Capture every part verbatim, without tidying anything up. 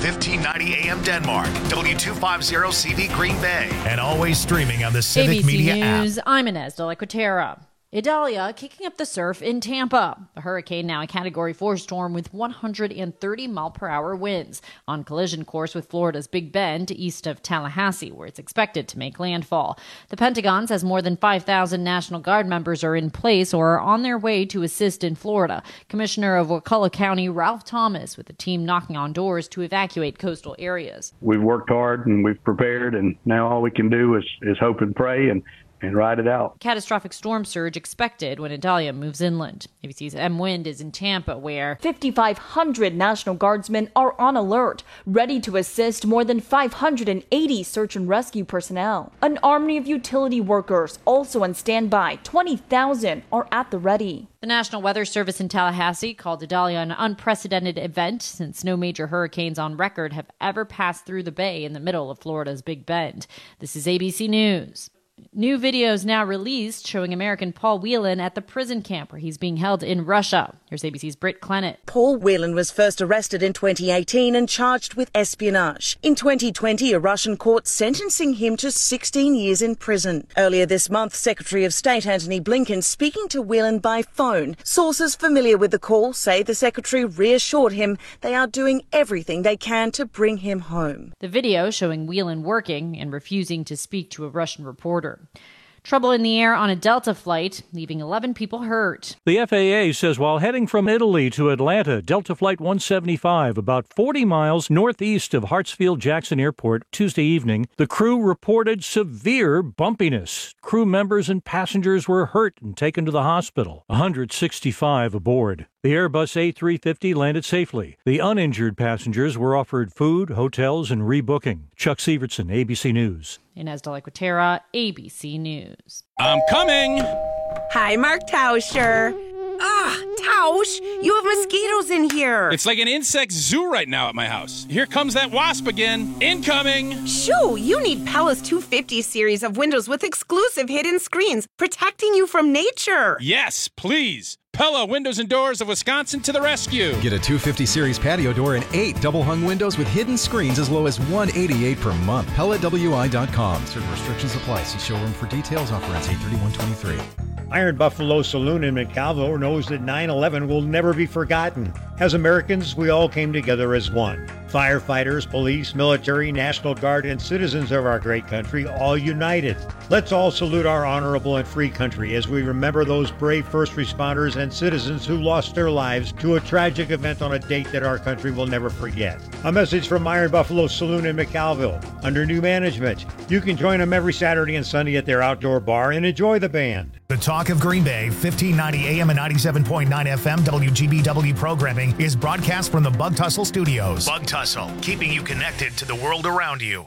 fifteen ninety A M Denmark, W two fifty C V Green Bay, and always streaming on the Civic A B C Media News, app. I'm Inez de la Quatera. Idalia kicking up the surf in Tampa. The hurricane now a Category four storm with one hundred thirty mile per hour winds on collision course with Florida's Big Bend east of Tallahassee, where it's expected to make landfall. The Pentagon says more than five thousand National Guard members are in place or are on their way to assist in Florida. Commissioner of Wakulla County, Ralph Thomas, with the team knocking on doors to evacuate coastal areas. We've worked hard and we've prepared, and now all we can do is, is hope and pray and and ride it out. Catastrophic storm surge expected when Idalia moves inland. A B C's M. Wind is in Tampa, where fifty-five hundred National Guardsmen are on alert, ready to assist more than five hundred eighty search and rescue personnel. An army of utility workers also on standby. twenty thousand are at the ready. The National Weather Service in Tallahassee called Idalia an unprecedented event since no major hurricanes on record have ever passed through the bay in the middle of Florida's Big Bend. This is A B C News. New videos now released showing American Paul Whelan at the prison camp where he's being held in Russia. Here's A B C's Britt Clennett. Paul Whelan was first arrested in twenty eighteen and charged with espionage. In twenty twenty, a Russian court sentencing him to sixteen years in prison. Earlier this month, Secretary of State Antony Blinken speaking to Whelan by phone. Sources familiar with the call say the secretary reassured him they are doing everything they can to bring him home. The video showing Whelan working and refusing to speak to a Russian reporter. Trouble in the air on a Delta flight, leaving eleven people hurt. The F A A says while heading from Italy to Atlanta, Delta Flight one seventy-five, about forty miles northeast of Hartsfield-Jackson Airport Tuesday evening, the crew reported severe bumpiness. Crew members and passengers were hurt and taken to the hospital. one hundred sixty-five aboard. The Airbus A three fifty landed safely. The uninjured passengers were offered food, hotels, and rebooking. Chuck Sievertson, A B C News. Inez de la Quatera, A B C News. I'm coming! Hi, Mark Tauscher. Ah, Tausch, you have mosquitoes in here. It's like an insect zoo right now at my house. Here comes that wasp again. Incoming! Shoo, you need Pella's two fifty series of windows with exclusive hidden screens, protecting you from nature. Yes, please. Pella Windows and Doors of Wisconsin to the rescue. Get a two fifty series patio door and eight double-hung windows with hidden screens as low as one hundred eighty-eight dollars per month. Pella W I dot com. Certain restrictions apply. See showroom for details. Offer ends eight thirty-one twenty-three. Iron Buffalo Saloon in McAlville knows that nine eleven will never be forgotten. As Americans, we all came together as one. Firefighters, police, military, National Guard, and citizens of our great country all united. Let's all salute our honorable and free country as we remember those brave first responders and citizens who lost their lives to a tragic event on a date that our country will never forget. A message from Iron Buffalo Saloon in McAlville. Under new management, you can join them every Saturday and Sunday at their outdoor bar and enjoy the band. The Talk of Green Bay, fifteen ninety A M and ninety-seven point nine F M W G B W programming is broadcast from the Bug Tussle Studios. Bug Tussle, keeping you connected to the world around you.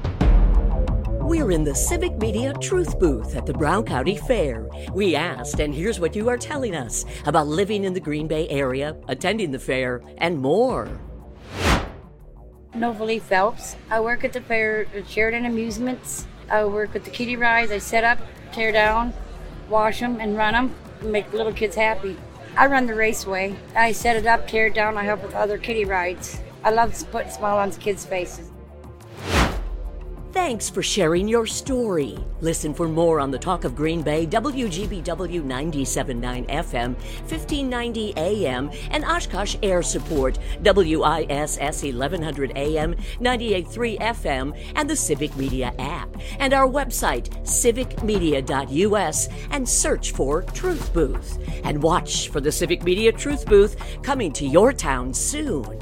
We're in the Civic Media Truth Booth at the Brown County Fair. We asked, and here's what you are telling us about living in the Green Bay area, attending the fair, and more. Novalee Phelps. I work at the fair at Sheridan Amusements. I work with the kiddie rides. I set up, tear down, wash them, and run them, and make little kids happy. I run the raceway. I set it up, tear it down. I help with other kiddie rides. I love to put a smile on kids' faces. Thanks for sharing your story. Listen for more on the Talk of Green Bay, W G B W ninety-seven point nine F M, fifteen ninety A M, and Oshkosh Air Support, W I S S eleven hundred A M, ninety-eight point three F M, and the Civic Media app. And our website, civic media dot U S, and search for Truth Booth. And watch for the Civic Media Truth Booth coming to your town soon.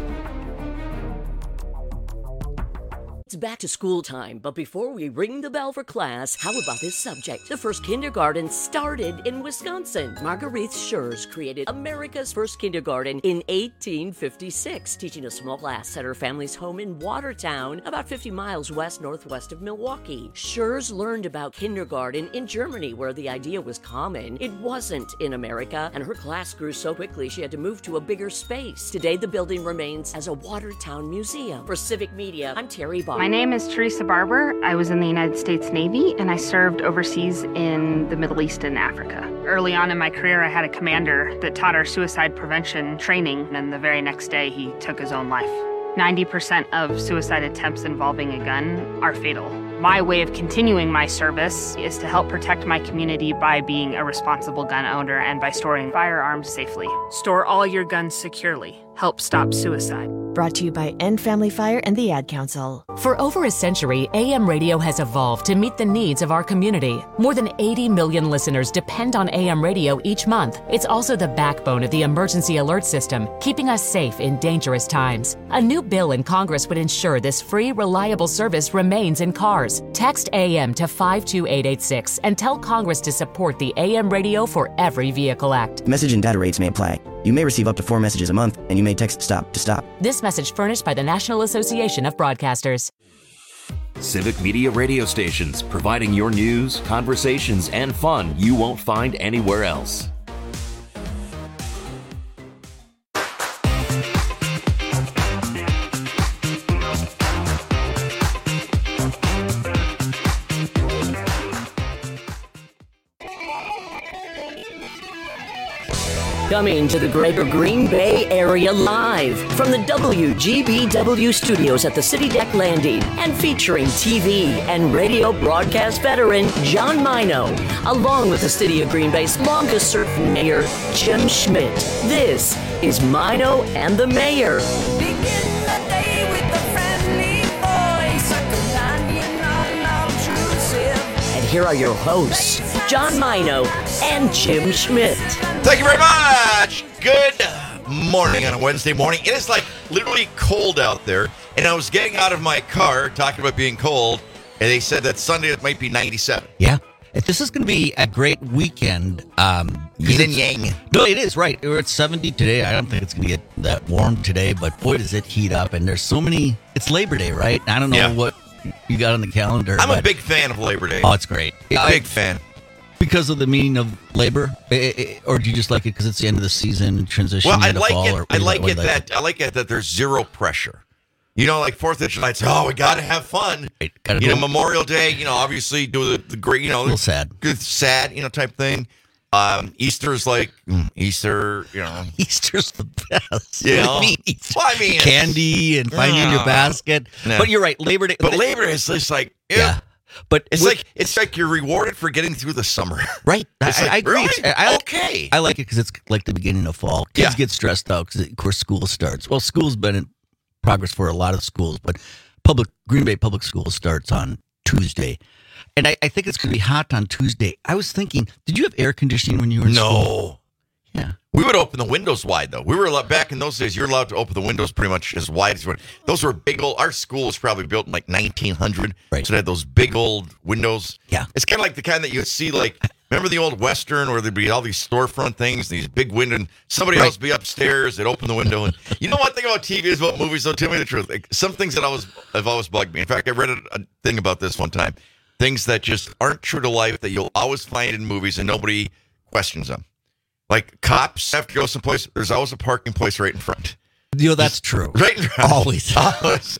It's back to school time, but before we ring the bell for class, how about this subject? The first kindergarten started in Wisconsin. Marguerite Schurz created America's first kindergarten in eighteen fifty-six, teaching a small class at her family's home in Watertown, about fifty miles west-northwest of Milwaukee. Schurz learned about kindergarten in Germany, where the idea was common. It wasn't in America, and her class grew so quickly she had to move to a bigger space. Today, the building remains as a Watertown museum. For Civic Media, I'm Terry Bob. My name is Teresa Barber. I was in the United States Navy, and I served overseas in the Middle East and Africa. Early on in my career, I had a commander that taught our suicide prevention training, and the very next day, he took his own life. ninety percent of suicide attempts involving a gun are fatal. My way of continuing my service is to help protect my community by being a responsible gun owner and by storing firearms safely. Store all your guns securely. Help stop suicide. Brought to you by End Family Fire and the Ad Council. For over a century, A M radio has evolved to meet the needs of our community. More than eighty million listeners depend on A M radio each month. It's also the backbone of the emergency alert system, keeping us safe in dangerous times. A new bill in Congress would ensure this free, reliable service remains in cars. Text A M to five two eight eight six and tell Congress to support the A M Radio for Every Vehicle Act. Message and data rates may apply. You may receive up to four messages a month, and you may text STOP to stop. This message furnished by the National Association of Broadcasters. Civic Media radio stations, providing your news, conversations, and fun you won't find anywhere else. Coming to the Greater Green Bay area live from the W G B W studios at the City Deck Landing and featuring T V and radio broadcast veteran John Mino, along with the City of Green Bay's longest serving mayor, Jim Schmidt. This is Mino and the Mayor. Begin the day with a friendly voice, a companion unobtrusive. And here are your hosts, John Mino and Jim Schmidt. Thank you very much. Good morning on a Wednesday morning. It is like literally cold out there, and I was getting out of my car talking about being cold, and they said that Sunday it might be ninety-seven. Yeah. This is going to be a great weekend. Um, Yin and yang. No, it is, right. We're at seventy today. I don't think it's going to get that warm today, but boy, does it heat up. And there's so many. It's Labor Day, right? I don't know Yeah. what you got on the calendar. I'm but, a big fan of Labor Day. Oh, it's great. Big I, fan. Because of the meaning of labor, or do you just like it because it's the end of the season, transition Well, I into like fall? it. Or, I like what it do you that I like it that there's zero pressure. You know, like Fourth of July, it's oh, we got to have fun. Right, gotta you go. know, Memorial Day, you know, obviously do the, the great, you know, A little sad, good, sad, you know, type thing. Um, Easter's like mm, Easter, you know, Easter's the best. You What do know, you mean Easter? well, I mean, it's- candy and finding No. your basket. No. But you're right, Labor Day. But Labor Day is just like ew. yeah. But It's with- like it's like you're rewarded for getting through the summer. Right. It's I, like, I agree. really? It's- I, I, okay. I like it because it's like the beginning of fall. Kids Yeah. get stressed out because, of course, school starts. Well, school's been in progress for a lot of schools, but public Green Bay Public Schools starts on Tuesday. And I, I think it's going to be hot on Tuesday. I was thinking, did you have air conditioning when you were in school? No. Yeah. We would open the windows wide, though. We were allowed, back in those days, you were allowed to open the windows pretty much as wide as you want. Those were big old, our school was probably built in like nineteen hundred. Right. So it had those big old windows. Yeah. It's kind of like the kind that you would see, like, remember the old Western where there'd be all these storefront things, these big windows, and somebody Right. else would be upstairs, they'd open the window. And you know one thing about T V is about movies, though, tell me the truth. Like, some things that I was, have always bugged me. In fact, I read a, a thing about this one time. Things that just aren't true to life that you'll always find in movies and nobody questions them. Like cops have to go someplace. There's always a parking place right in front. You know, that's true. Right in front. Always. Always.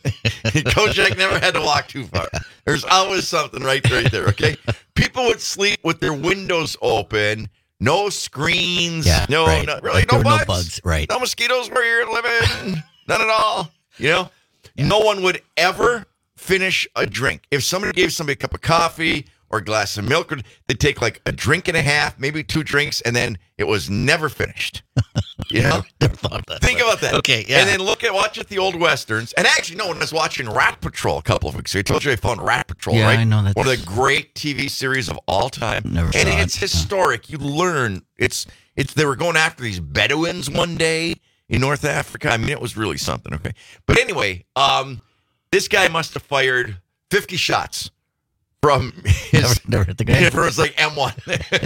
Kojak never had to walk too far. There's always something right, right there. Okay. People would sleep with their windows open, no screens. Yeah, no, right. no really, Like no there were bugs. no bugs, right. No mosquitoes where you're living. None at all. You know, Yeah. no one would ever finish a drink. If somebody gave somebody a cup of coffee or a glass of milk, they'd take like a drink and a half, maybe two drinks, and then it was never finished. You know? Never thought of that. Think about that. Okay, yeah. And then look at, watch at the old Westerns. And actually, no, when I was watching Rat Patrol a couple of weeks ago, I told you I found Rat Patrol, Yeah, right? I know that. One of the great T V series of all time. Never and saw it's it. historic. You learn. It's, it's, they were going after these Bedouins one day in North Africa. I mean, it was really something, okay? But anyway, um, this guy must have fired fifty shots from his, Never, never hit the gun. it was like M one.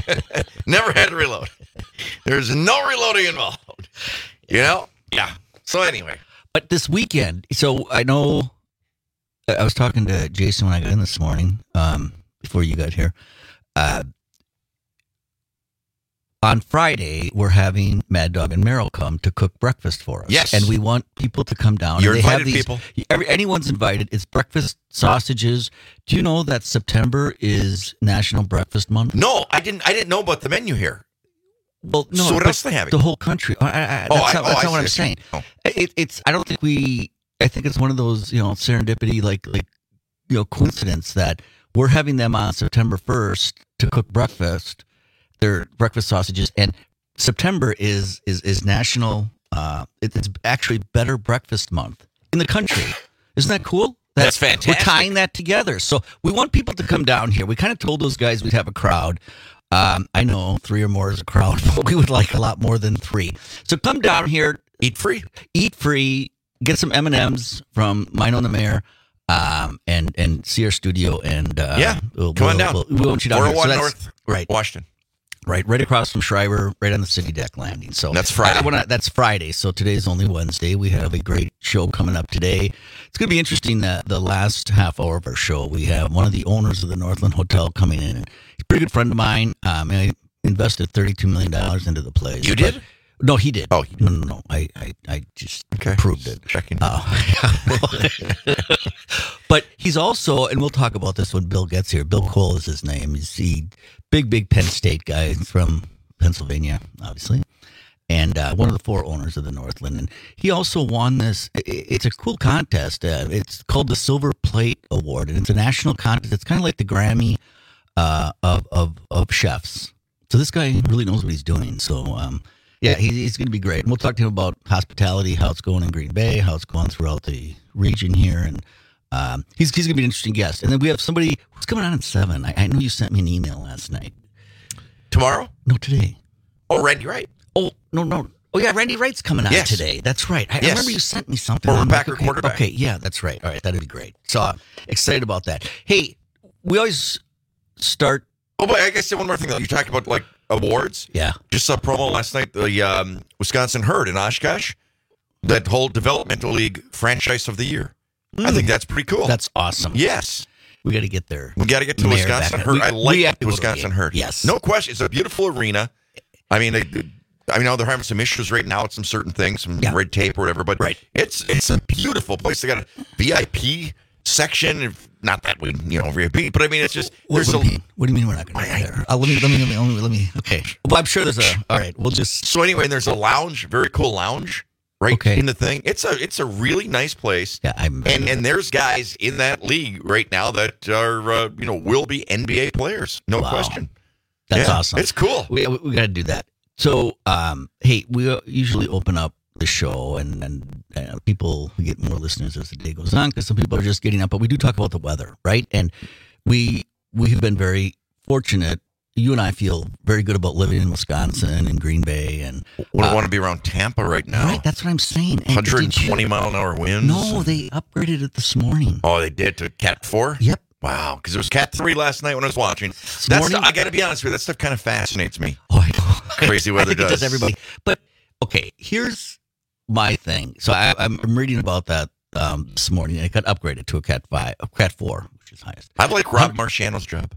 Never had to reload. There's no reloading involved. You know? Yeah. So anyway. But this weekend, so I know I was talking to Jason when I got in this morning, um, before you got here. Uh, on Friday, we're having Mad Dog and Meryl come to cook breakfast for us. Yes. And we want people to come down. You're and they have invited, these, people. Every, anyone's invited. It's breakfast sausages. Do you know that September is National Breakfast Month? No, I didn't I didn't know about the menu here. Well, no, So what but else are they having? The whole country. I, I, that's Oh, not, I- that's oh, not I what I'm see. saying. Oh. It, it's. I don't think we I think it's one of those, you know, serendipity, like, like, you know, coincidence that we're having them on September first to cook breakfast, their breakfast sausages. And September is, is, is national, uh, it, it's actually Better Breakfast Month in the country. Isn't that cool? That's fantastic. We're tying that together. So we want people to come down here. We kind of told those guys we'd have a crowd. Um, I know three or more is a crowd, but we would like a lot more than three. So come down here. Eat free. Eat free. Get some M and M's from Mine on the Mayor, um, and and see our studio. And uh, yeah, we'll, come on we'll, down. We'll, we want you down here. So that's, North, right, Washington. Right, right across from Schreiber, right on the city deck landing. So that's Friday. I, I wanna, that's Friday. So today's only Wednesday. We have a great show coming up today. It's going to be interesting. That the last half hour of our show, we have one of the owners of the Northland Hotel coming in. He's a pretty good friend of mine. Um, and I invested thirty-two million dollars into the place. You did? No, he did. Oh, no, no, no. I, I, I just okay. proved it. Checking. Uh, but he's also, and we'll talk about this when Bill gets here. Bill Cole is his name. He's the big, big Penn State guy from Pennsylvania, obviously, and uh, one of the four owners of the Northland. And he also won this. It's a cool contest. Uh, it's called the Silver Plate Award, and it's a national contest. It's kind of like the Grammy uh, of, of of chefs. So this guy really knows what he's doing. So. Um, Yeah, he, he's going to be great. And we'll talk to him about hospitality, how it's going in Green Bay, how it's going throughout the region here. And um, he's he's going to be an interesting guest. And then we have somebody who's coming on at seven. I, I know you sent me an email last night. Tomorrow? No, today. Oh, Randy Wright. Oh, no, no. Oh, yeah, Randy Wright's coming on yes. today. That's right. I, yes. I remember you sent me something. Former Packer okay, quarterback. Okay, yeah, that's right. All right, that'd be great. So I'm excited about that. Hey, we always start. Oh, but I guess one more thing, though. You talked about, like, awards. Yeah. Just saw promo last night, the um, Wisconsin Herd in Oshkosh, that whole developmental league franchise of the year. Mm. I think that's pretty cool. That's awesome. Yes. We got to get there. We got to get to Wisconsin Herd. We, I like we the Wisconsin Herd. Yes. No question. It's a beautiful arena. I mean, they, I mean, they're having some issues right now with some certain things, some yeah. red tape or whatever, but right. it's it's a beautiful place. They got a V I P section. Not that we, you know, V I P, but I mean, it's just what, there's what a. Do you mean? What do you mean we're not going to be there? Uh, let me, let me, let me, let me, let me. Okay. Well, I'm sure there's a. All right, we'll just. So anyway, there's a lounge, very cool lounge, right okay. in the thing. It's a, it's a really nice place. Yeah, I'm. And and there's guys in that league right now that are, uh, you know, will be N B A players, no wow. question. That's yeah, awesome. It's cool. We we, we got to do that. So, um, hey, we usually open up the show, and and uh, people we get more listeners as the day goes on because some people are just getting up. But we do talk about the weather, right? And we we have been very fortunate. You and I feel very good about living in Wisconsin and Green Bay, and we uh, want to be around Tampa right now. Right, that's what I'm saying. one hundred twenty you, mile an hour winds. No, they upgraded it this morning. Oh, they did to Cat four. Yep. Wow, because it was Cat three last night when I was watching. This That's morning, I got to be honest with you, that stuff kind of fascinates me. Oh, I know. Crazy weather I think does. It does everybody. But okay, here's my thing. So I, I'm reading about that um, this morning. It got upgraded to a Cat five, a Cat four, which is highest. I'd like Rob How, Marciano's job,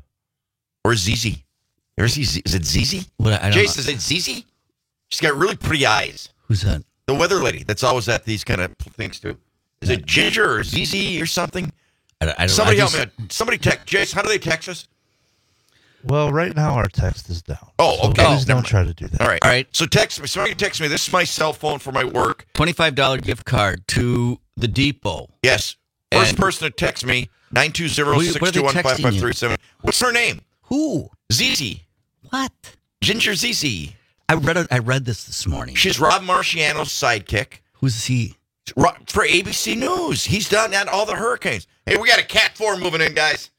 or Zizi. You ever see? Z- is it Zizi? What, I don't Jason, know. is it Zizi? She's got really pretty eyes. Who's that? The weather lady. That's always at these kind of things too. Is it Ginger or Zizi or something? I don't, I don't somebody know. help just, me. Somebody text Jason. How do they text us? Well, right now our text is down. Oh, so okay. Please don't try to do that. All right. All right. So text me. Somebody text me. This is my cell phone for my work. twenty-five dollars gift card to the Depot. Yes. First and person to text me, nine two zero, six two one, five five three seven. What's her name? Who? Zizi. What? Ginger Zizi. I read it, I read this this morning. She's Rob Marciano's sidekick. Who's he? For A B C News. He's done that all the hurricanes. Hey, we got a Cat four moving in, guys.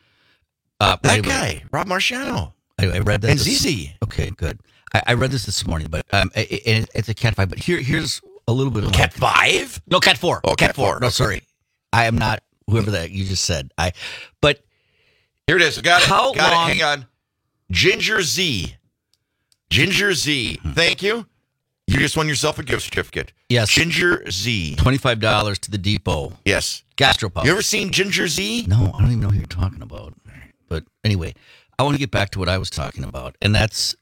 Uh, that wait, guy, wait. Rob Marciano. I, I read that. And this, Zizi. Okay, good. I, I read this this morning, but um, it, it, it's a Cat five. But here, here's a little bit of Cat five. No, Cat four. Oh, Cat, Cat four. four. No, sorry, I am not whoever that you just said. I. But here it is. Got it. How got long? It. Hang on. Ginger Z. Ginger Z. Thank you. You just won yourself a gift certificate. Yes. Ginger Z. twenty-five dollars to the Depot. Yes. Gastropub. You ever seen Ginger Z? No, I don't even know who you're talking about. But anyway, I want to get back to what I was talking about, and that's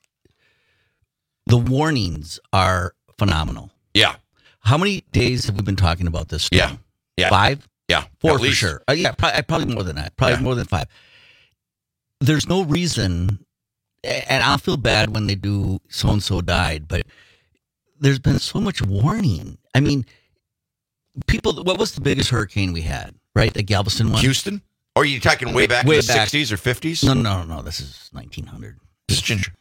the warnings are phenomenal. Yeah. How many days have we been talking about this storm? Yeah. Yeah. Five? Yeah. Four At for least. sure. Uh, yeah, probably, probably more than that. Probably Yeah. more than five. There's no reason, and I'll feel bad when they do so-and-so died, but there's been so much warning. I mean, people, what was the biggest hurricane we had, right? The Galveston one? Houston? Or are you talking way back way in the back. sixties or fifties? No, no, no. This is nineteen hundred. This is Ginger.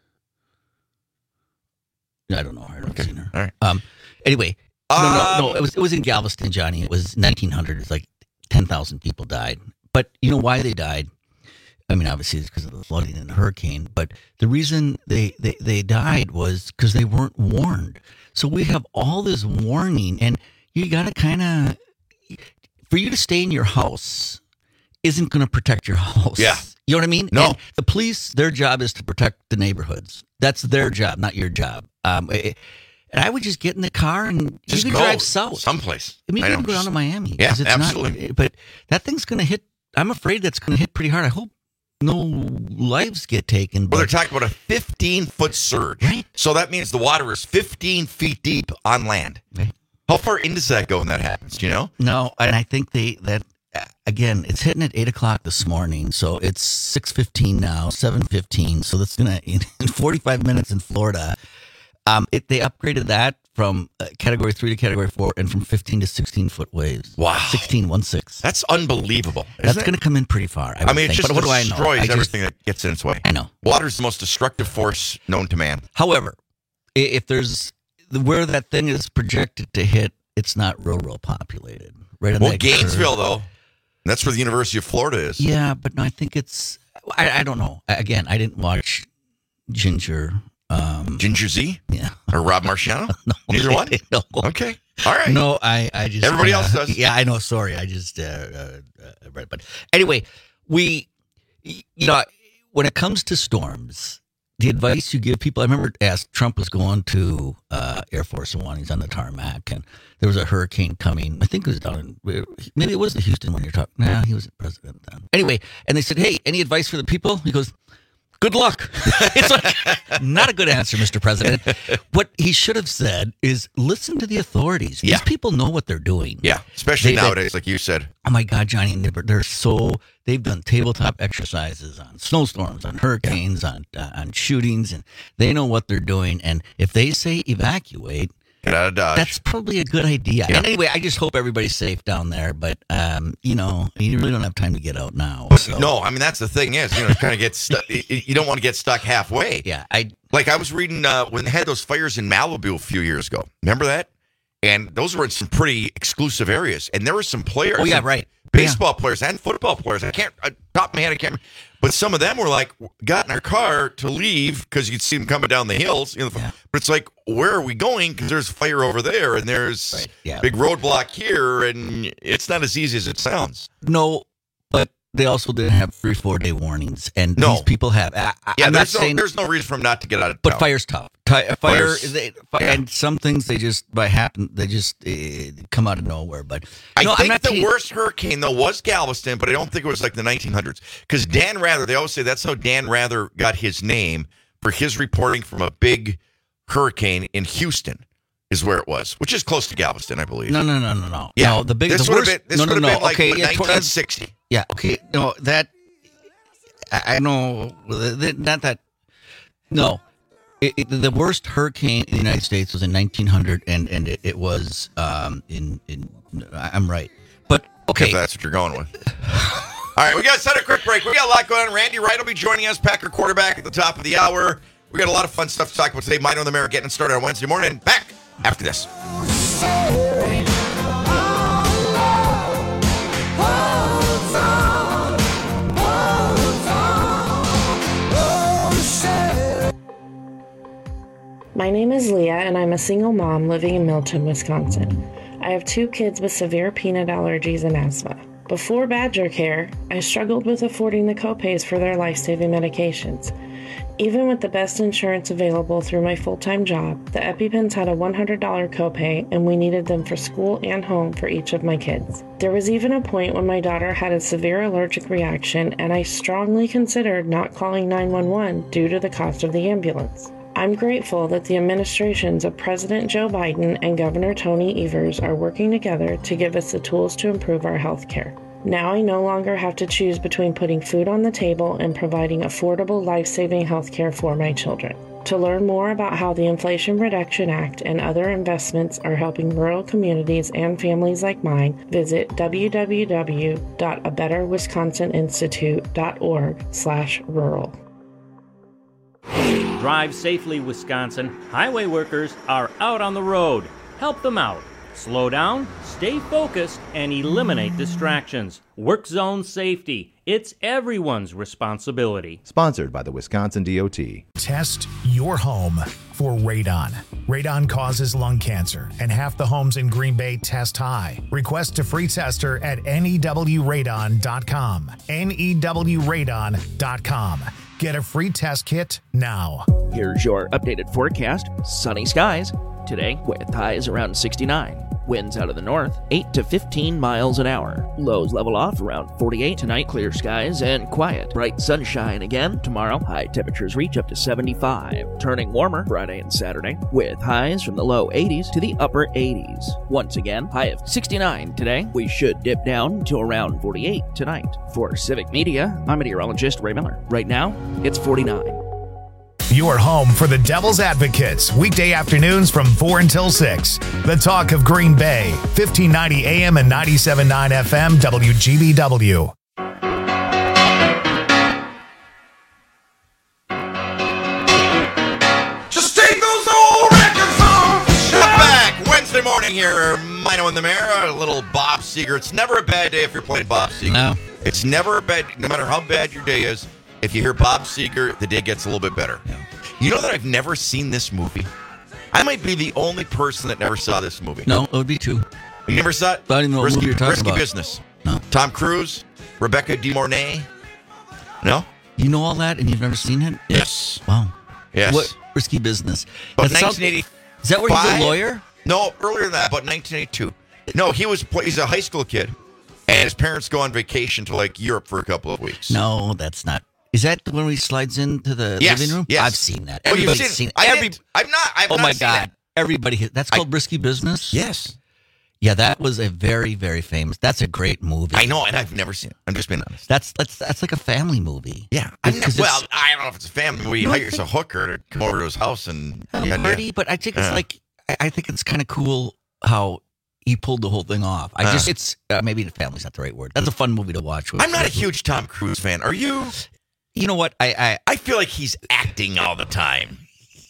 I don't know her. I don't Okay. seen her. All right. Um. Anyway, no, no, no. Um, It was it was in Galveston, Johnny. It was nineteen hundred. It's like ten thousand people died. But you know why they died? I mean, obviously it's because of the flooding and the hurricane. But the reason they they, they died was because they weren't warned. So we have all this warning, and you got to kind of for you to stay in your house isn't going to protect your house. Yeah. You know what I mean? No. And the police, their job is to protect the neighborhoods. That's their job, not your job. Um, it- and I would just get in the car and Just you go could drive south. someplace. I mean, I you know, can go down just- to Miami. Yeah, 'cause it's absolutely. Not, but that thing's going to hit. I'm afraid that's going to hit pretty hard. I hope no lives get taken. Well, they're But talking about a fifteen-foot surge. Right. So that means the water is fifteen feet deep on land. Right. How far in does that go when that happens? Do you know? no, and I think they that uh, again. It's hitting at eight o'clock this morning, so it's six fifteen now, seven fifteen. So that's gonna in, in forty-five minutes in Florida. Um, it, they upgraded that from uh, category three to category four, and from fifteen to sixteen foot waves. Wow. sixteen, one six. That's unbelievable. That's isn't it? going to come in pretty far. I, I would mean, it think. just But what do I know? destroys I just- everything that gets in its way. I know. Water is the most destructive force known to man. However, i- if there's where that thing is projected to hit, it's not real, real populated. Right on Well, that Gainesville, curve. though, that's where the University of Florida is. Yeah, but no, I think it's. I, I don't know. Again, I didn't watch Ginger. Um, Ginger Z? Yeah. Or Rob Marciano? no, Neither one? No. Okay. All right. No, I, I just. Everybody uh, else does. Yeah, I know. Sorry, I just. Uh, uh, uh, right, but anyway, we, you know, when it comes to storms, the advice you give people. I remember as Trump was going to uh, Air Force One, he's on the tarmac, and there was a hurricane coming. I think it was down in maybe it was the Houston one you're talking. Nah, he was the president then. Anyway, and they said, "Hey, any advice for the people?" He goes, "Good luck." It's like, not a good answer, Mister President. What he should have said is listen to the authorities. These Yeah. people know what they're doing. Yeah, especially They- they- nowadays, like you said. Oh my God, Johnny, and they're, they're so, they've done tabletop exercises on snowstorms, on hurricanes, on uh, on shootings, and they know what they're doing. And if they say evacuate, Get out of Dodge. that's probably a good idea. Yeah. And anyway, I just hope everybody's safe down there. But, um, you know, you really don't have time to get out now. So. No, I mean, that's the thing is, you know, kind of get stuck. You don't want to get stuck halfway. Yeah. I Like I was reading uh, when they had those fires in Malibu a few years ago. Remember that? And those were in some pretty exclusive areas. And there were some players. Oh, yeah, right. Baseball players and football players. I can't, uh, top of my head, I can't remember. But some of them were like, got in our car to leave because you'd see them coming down the hills. You know, Yeah. But it's like, where are we going? Because there's fire over there and there's Right, yeah. big roadblock here. And it's not as easy as it sounds. No, but they also didn't have three, four day warnings. And No. these people have. I, I- Yeah, I'm not there's no, saying. there's no reason for them not to get out of But town. fire's tough. Ti- Fire, Fire's- they, fi- yeah. and some things they just by happen they just uh, come out of nowhere. But I no, I'm think not the saying- worst hurricane though was Galveston, but I don't think it was like the nineteen hundreds. Because Dan Rather, they always say that's how Dan Rather got his name for his reporting from a big hurricane in Houston, is where it was, which is close to Galveston, I believe. No, no, no, no, no. Yeah, no, the big. This the would have worst, been. This no, would no, have no. been like okay, yeah, tw- nineteen sixty. yeah, okay. No, that I, I know. that- Not that. No, it, it, the worst hurricane in the United States was in nineteen hundred, and and it, it was um in in. I'm right, but okay. If that's what you're going with. All right, we got to set a quick break. We got a lot going on. Randy Wright will be joining us, Packer quarterback, at the top of the hour. We got a lot of fun stuff to talk about today. Mine on the Mirror getting started on Wednesday morning. Back after this. My name is Leah, and I'm a single mom living in Milton, Wisconsin. I have two kids with severe peanut allergies and asthma. Before Badger Care, I struggled with affording the copays for their life-saving medications. Even with the best insurance available through my full-time job, the EpiPens had a one hundred dollars copay, and we needed them for school and home for each of my kids. There was even a point when my daughter had a severe allergic reaction, and I strongly considered not calling nine one one due to the cost of the ambulance. I'm grateful that the administrations of President Joe Biden and Governor Tony Evers are working together to give us the tools to improve our health care. Now I no longer have to choose between putting food on the table and providing affordable, life-saving health care for my children. To learn more about how the Inflation Reduction Act and other investments are helping rural communities and families like mine, visit w w w dot a better wisconsin institute dot org slash rural. Drive safely, Wisconsin. Highway workers are out on the road. Help them out. Slow down, stay focused, and eliminate distractions. Work zone safety. It's everyone's responsibility. Sponsored by the Wisconsin D O T. Test your home for radon. Radon causes lung cancer, and half the homes in Green Bay test high. Request a free tester at N E W radon dot com. N E W radon dot com. Get a free test kit now. Here's your updated forecast. Sunny skies today with highs around sixty-nine. Winds out of the north, eight to fifteen miles an hour. Lows level off around forty-eight tonight, clear skies and quiet. Bright sunshine again tomorrow. High temperatures reach up to seventy-five. Turning warmer Friday and Saturday with highs from the low eighties to the upper eighties. Once again, high of sixty-nine today. We should dip down to around forty-eight tonight. For Civic Media, I'm meteorologist Ray Miller. Right now, it's forty-nine. Your home for the Devil's Advocates, weekday afternoons from four until six. The talk of Green Bay, fifteen ninety A M and ninety-seven point nine F M, W G B W. Just take those old records off. We're back Wednesday morning here, Mino in the Mirror, a little Bob Seger. It's never a bad day if you're playing Bob Seger. No. It's never a bad, no matter how bad your day is. If you hear Bob Seger, the day gets a little bit better. Yeah. You know that I've never seen this movie? I might be the only person that never saw this movie. No, it would be two. You never saw it? I don't even know what Risky, movie you're talking Risky about. Business. No. Tom Cruise, Rebecca De Mornay. No? You know all that and you've never seen it? Yes. Wow. Yes. What Risky Business? But That sounds- nineteen eighty. Is that where he's a lawyer? No, earlier than that, but nineteen eighty-two. No, he was he's a high school kid, and his parents go on vacation to like Europe for a couple of weeks. No, that's not. Is that when he slides into the Yes, living room? yes. I've seen that. Oh, you've Everybody's seen it? seen it. I Every, didn't- I'm not. I've oh not my seen God! it. Everybody. That's called Risky Business. Yes. Yeah, that was a very, very famous. That's a great movie. I know, and I've never seen it. I'm just being honest. That's that's that's like a family movie. Yeah. I Because know, well, it's- I don't know if it's a family movie. He No, I hires a think- hooker to come over to his house and a yeah, party, yeah. but I think it's Yeah. like I, I think it's kind of cool how he pulled the whole thing off. I Uh. just it's uh, maybe the family's not the right word. That's a fun movie to watch. I'm not a huge Tom Cruise fan. Are you? You know what? I I, I feel like he's acting all the time.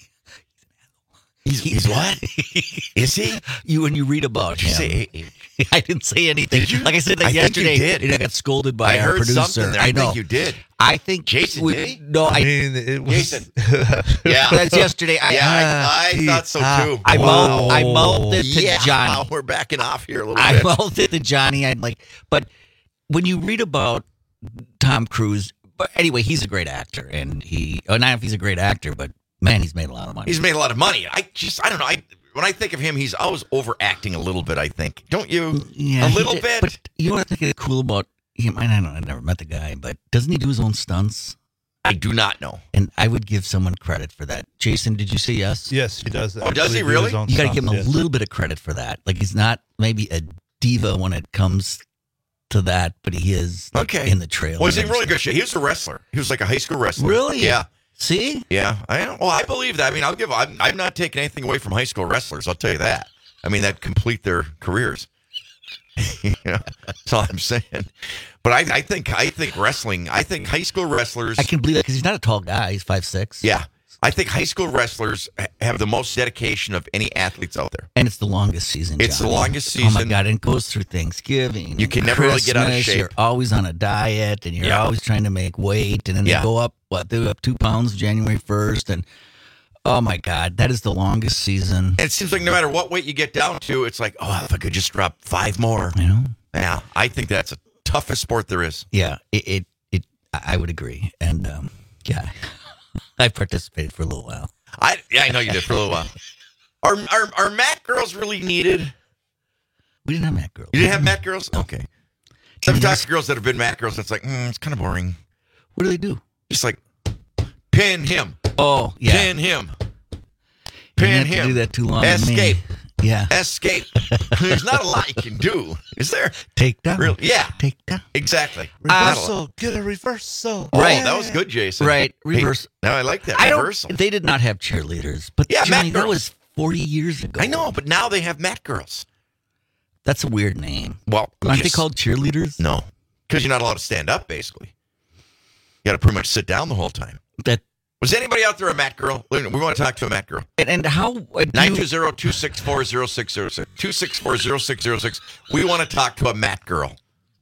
He's, he's what? Is he? You when you read about Did you him. say I didn't say anything. Did you? Like I said that I think you yesterday, did. and I got scolded by I our heard producer. something there. I I know think you did. I think Jason, we, did he? No, I, I mean, it was. Jason. Yeah. That's yesterday. I, Yeah, I, I he- thought so ah, too. I Wow. mouthed, I mouthed it to yeah, Johnny. wow, we're backing off here a little I bit. mouthed it to Johnny. I'm like, but when you read about Tom Cruise, but anyway, he's a great actor, and he. Oh, not if he's a great actor, but man, he's made a lot of money. He's made a lot of money. I just, I don't know. I when I think of him, he's always overacting a little bit. I think, don't you? yeah, a he little did- bit. But you know what I think is cool about him? I don't know. I never met the guy, but doesn't he do his own stunts? I do not know. And I would give someone credit for that. Jason, did you say yes? Yes, he does. Oh, does he actually do really? his own You got to stunts, give him a yes. little bit of credit for that. Like he's not maybe a diva when it comes to that, but he is like, Okay. in the trailer. Well, he's in and really stuff. good shape. He was a wrestler. He was like a high school wrestler. Really? Yeah. See? Yeah. I don't, well, I believe that. I mean, I'll give. I'm, I'm not taking anything away from high school wrestlers. I'll tell you that. I mean, that complete their careers. You know, that's all I'm saying. But I, I think I think wrestling. I think high school wrestlers. I can believe that because he's not a tall guy. He's five six. Yeah, I think high school wrestlers ha- have the most dedication of any athletes out there. And it's the longest season. It's the Johnny. longest Oh my season. God! And it goes through Thanksgiving. You and can never really get out of Christmas. shape. You're always on a diet, and you're Yeah. always trying to make weight, and then Yeah. they go up. What they go up two pounds January first, and oh my God, that is the longest season. And it seems like no matter what weight you get down to, it's like, oh, if I could just drop five more. You know? Yeah, I think that's the toughest sport there is. Yeah, it it, it I would agree, and um, yeah, I participated for a little while. I yeah, I know you did for a little while. Are are are Mac girls really needed? We didn't have Mac girls. You didn't have Mac girls? Okay. Some talk to girls that have been Mac girls. It's like mm, it's kind of boring. What do they do? Just like pin him, Oh yeah, pin him, You didn't pin have him. to do that too long. with me. Escape. Yeah. Escape. There's not a lot you can do, is there? Take down. Really? Yeah. Take down. Exactly. Reversal. Get a reversal. Oh, Right. that was good, Jason. Right. Hey, Reverse. now I like that. I don't, Reversal. they did not have cheerleaders, but Yeah, Johnny, Matt that girls. was forty years ago. I know, but now they have Mat girls. That's a weird name. Well, Aren't they just- called cheerleaders? No, because you're not allowed to stand up, basically. You got to pretty much sit down the whole time. That Was anybody out there a Mat girl? We want to talk to a Mat girl. And, and how? uh, do nine you- two zero, two six four, zero six zero six. two six four, zero six zero six. We want to talk to a Mat girl.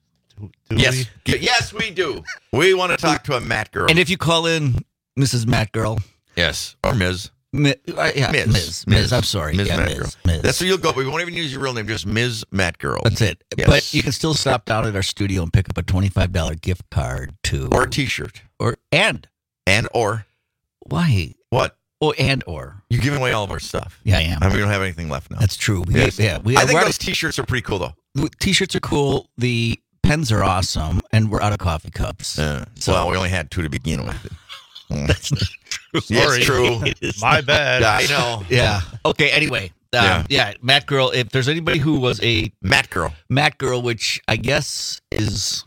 Do yes. we? G- Yes, we do. We want to talk to a Mat girl. And if you call in Missus Matt Girl, yes, or Miz Mi- uh, yeah, Miz. Miz, Miz, I'm sorry, Miz yeah, Matt Miz, Girl. Miz. That's where you'll go. We won't even use your real name, just Miz Matt Girl. That's it. Yes. But you can still stop down at our studio and pick up a twenty-five dollars gift card to Or a T-shirt. or and And or. why? What? Oh, and or You're giving away all of our stuff. yeah, I am. I mean, we don't have anything left now. That's true. We, Yes. Yeah, we. I think we're out those T-shirts are pretty cool, though. of- T-shirts are cool. The pens are awesome, and we're out of coffee cups. Uh, So- well, we only had two to begin with. That's not true. Yes, true. It is My not. bad. Yeah, I know. Yeah. Okay. Anyway. Um, Yeah. yeah. Matt Girl. If there's anybody who was a Matt Girl. Matt Girl, which I guess is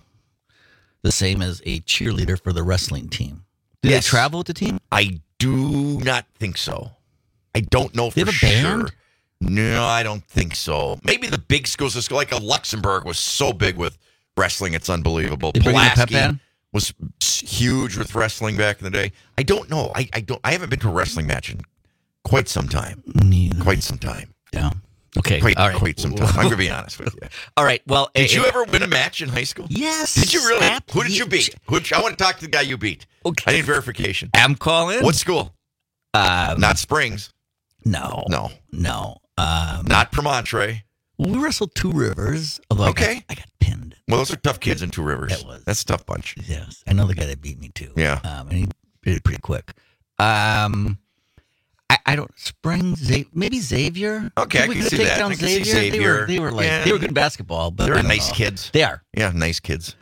the same as a cheerleader for the wrestling team. Do Yes. they travel with the team? I do not think so. I don't know They for have a sure. band? No, I don't think so. Maybe the big schools, this- like a Luxembourg, was so big with wrestling, it's unbelievable. They bring in a pep Pulaski band? was huge with wrestling back in the day. I don't know. I, I don't. I haven't been to a wrestling match in quite some time. Neither. Quite some time. Yeah. Okay. Quite, All right. quite some time. I'm gonna be honest with you. All right. Well, Did eh, you eh, ever win a match in high school? Yes. Did you really? Ap- Who did you beat? Who did you- I want to talk to the guy you beat. Okay. I need verification. I'm calling. What school? Um, Not Springs. no. No. No. Um, Not Promontory. we wrestled Two Rivers. Although I got- Okay. I got, pinned. Well, those are tough kids in Two Rivers. It was. That's a tough bunch. Yes. I know the guy that beat me too. Yeah. Um, and he did it pretty quick. Um, I, I don't Springs. Za- maybe Xavier. Okay, I we can could see take that. down I can see Xavier. They were, Xavier. they were like Yeah. they were good basketball, but I They're don't nice know. kids. They are Yeah, nice kids.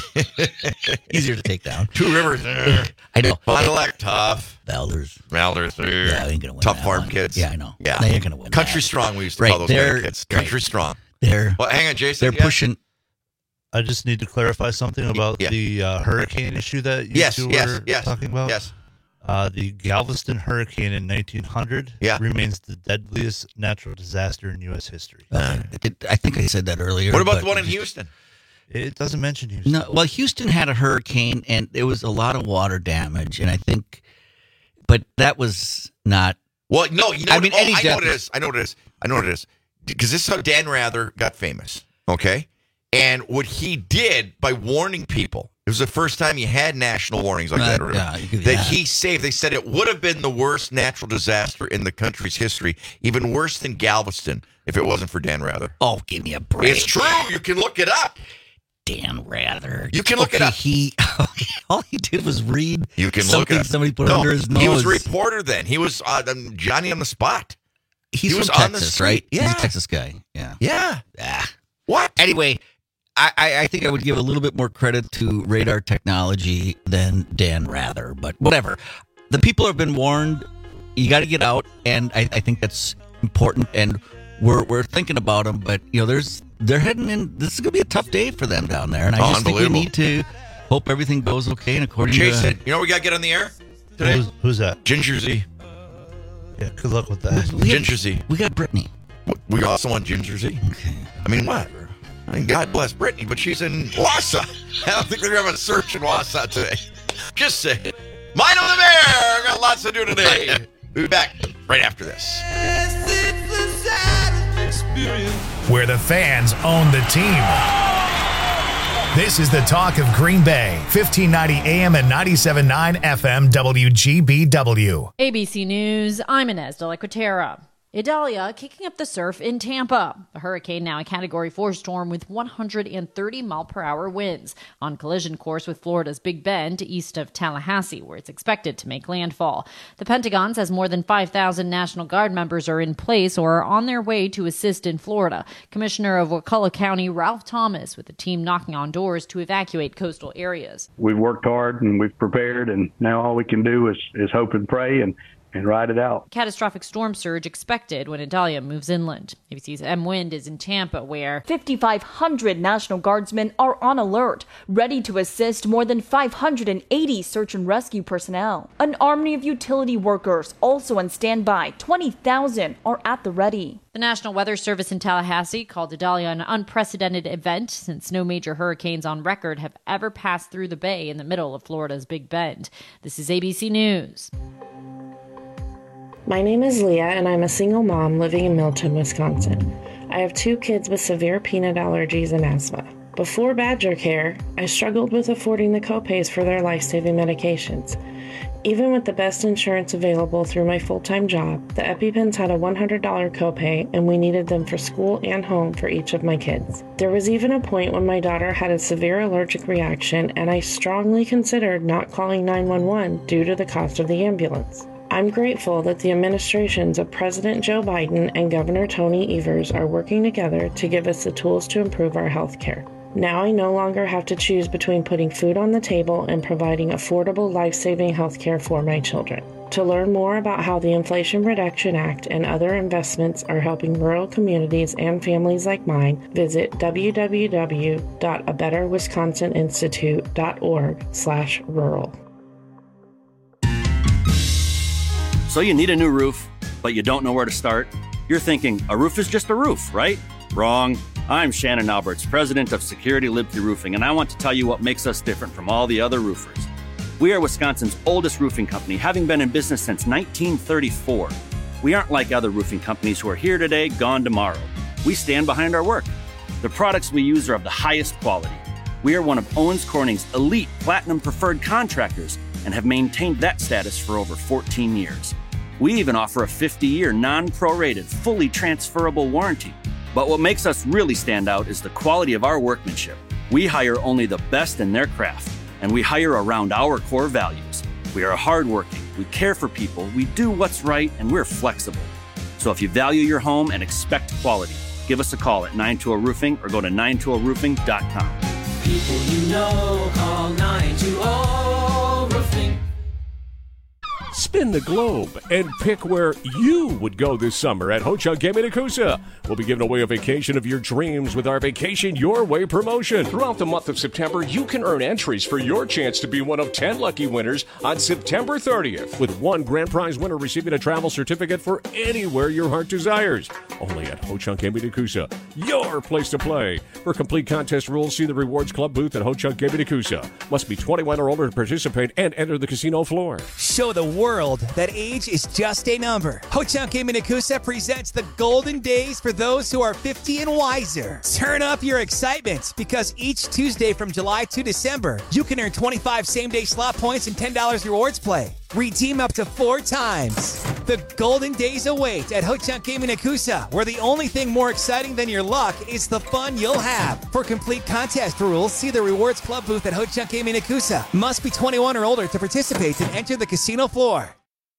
easier to take down. Two Rivers. uh, I know. Fond du Lac, tough. Valders. Valders. uh, Yeah, we ain't gonna win Tough that farm one. kids. Yeah, I know. Yeah. They ain't gonna win. Country that. Strong, we used to Right, call those kind of they're- kids. right. Country Strong. They're Well, hang on, Jason. they're yeah? pushing. I just need to clarify something about Yeah. the uh, hurricane issue that you Yes, two yes, were yes, talking about. yes. Uh, the Galveston hurricane in nineteen hundred Yeah. remains the deadliest natural disaster in U S history. Uh, I did- I think I said that earlier. What about but the one in just- Houston? It doesn't mention Houston. No, well, Houston had a hurricane, and there was a lot of water damage, and I think, but that was not. Well, no, you know I what, mean, oh, Eddie I know what it Jeffries- is. I know what it is. I know what it is. Because this is how Dan Rather got famous, okay? And what he did by warning people, it was the first time he had national warnings like Uh, that. or- yeah, you could- that yeah. he saved. They said it would have been the worst natural disaster in the country's history, even worse than Galveston, if it wasn't for Dan Rather. Oh, give me a break. It's true. You can look it up. Dan Rather. You can look okay, it up. He all he did was read. You can something look it up. somebody put No, under his nose. he was a reporter then. He was uh, um, Johnny on the spot. He's he was from on the Texas, street. right? Yeah. He's a Texas guy. Yeah. Yeah. Ah. What? Anyway, I, I, I think I would give a little bit more credit to radar technology than Dan Rather, but whatever. The people have been warned. You got to get out, and I, I think that's important. And we're we're thinking about them, but you know, there's they're heading in. This is gonna be a tough day for them down there, and I Oh, just think we unbelievable. need to hope everything goes okay. And according Jason, to you know what we got to get on the air today? Who's, who's that? Ginger Z. Yeah, good luck with that. we Ginger got, Z. we got Brittany. We also want Ginger Z. Okay. I mean, what? I mean, God bless Brittany, but she's in Wausau. I don't think they're having a search in Wausau today. Just saying. Mind on the bear. Got lots to do today. We'll be back right after this. Where the fans own the team. This is the talk of Green Bay, fifteen ninety A M and ninety-seven point nine F M W G B W. A B C News, I'm Inez de la Quatera. Idalia kicking up the surf in Tampa. The hurricane now a Category four storm with one hundred thirty mile per hour winds on collision course with Florida's Big Bend east of Tallahassee, where it's expected to make landfall. The Pentagon says more than five thousand National Guard members are in place or are on their way to assist in Florida. Commissioner of Wakulla County, Ralph Thomas, with the team knocking on doors to evacuate coastal areas. We've worked hard and we've prepared, and now all we can do is, is hope and pray and and ride it out. Catastrophic storm surge expected when Idalia moves inland. A B C's M. Wind is in Tampa, where fifty-five hundred National Guardsmen are on alert, ready to assist more than five hundred eighty search and rescue personnel. An army of utility workers also on standby. twenty thousand are at the ready. The National Weather Service in Tallahassee called Idalia an unprecedented event since no major hurricanes on record have ever passed through the bay in the middle of Florida's Big Bend. This is A B C News. My name is Leah, and I'm a single mom living in Milton, Wisconsin. I have two kids with severe peanut allergies and asthma. Before Badger Care, I struggled with affording the copays for their life-saving medications. Even with the best insurance available through my full-time job, the EpiPens had a one hundred dollars copay, and we needed them for school and home for each of my kids. There was even a point when my daughter had a severe allergic reaction, and I strongly considered not calling nine one one due to the cost of the ambulance. I'm grateful that the administrations of President Joe Biden and Governor Tony Evers are working together to give us the tools to improve our health care. Now I no longer have to choose between putting food on the table and providing affordable, life-saving health care for my children. To learn more about how the Inflation Reduction Act and other investments are helping rural communities and families like mine, visit w w w dot a better wisconsin institute dot org slash rural. So you need a new roof, but you don't know where to start? You're thinking, a roof is just a roof, right? Wrong. I'm Shannon Alberts, president of Security Live Through Roofing, and I want to tell you what makes us different from all the other roofers. We are Wisconsin's oldest roofing company, having been in business since nineteen thirty-four. We aren't like other roofing companies who are here today, gone tomorrow. We stand behind our work. The products we use are of the highest quality. We are one of Owens Corning's elite platinum preferred contractors and have maintained that status for over fourteen years. We even offer a fifty-year non-prorated, fully transferable warranty. But what makes us really stand out is the quality of our workmanship. We hire only the best in their craft, and we hire around our core values. We are hardworking, we care for people, we do what's right, and we're flexible. So if you value your home and expect quality, give us a call at nine two zero roofing or go to nine two zero roofing dot com. People you know, call nine two zero roofing. Spin the globe and pick where you would go this summer at Ho-Chunk Gaming at Coosa. We'll be giving away a vacation of your dreams with our Vacation Your Way promotion. Throughout the month of September, you can earn entries for your chance to be one of ten lucky winners on September thirtieth, with one grand prize winner receiving a travel certificate for anywhere your heart desires. Only at Ho-Chunk Gaming at Coosa, your place to play. For complete contest rules, see the Rewards Club booth at Ho-Chunk Gaming at Coosa. Must be twenty-one or older to participate and enter the casino floor. Show the world that age is just a number. Ho-Chunk Gaming at Coosa presents the golden days for those who are fifty and wiser. Turn up your excitement because each Tuesday from July to December, you can earn twenty-five same-day slot points and ten dollars rewards play. Redeem up to four times. The golden days await at Ho-Chunk Gaming at Coosa, where the only thing more exciting than your luck is the fun you'll have. For complete contest rules, see the Rewards Club booth at Ho-Chunk Gaming at Coosa. Must be twenty-one or older to participate and enter the casino floor.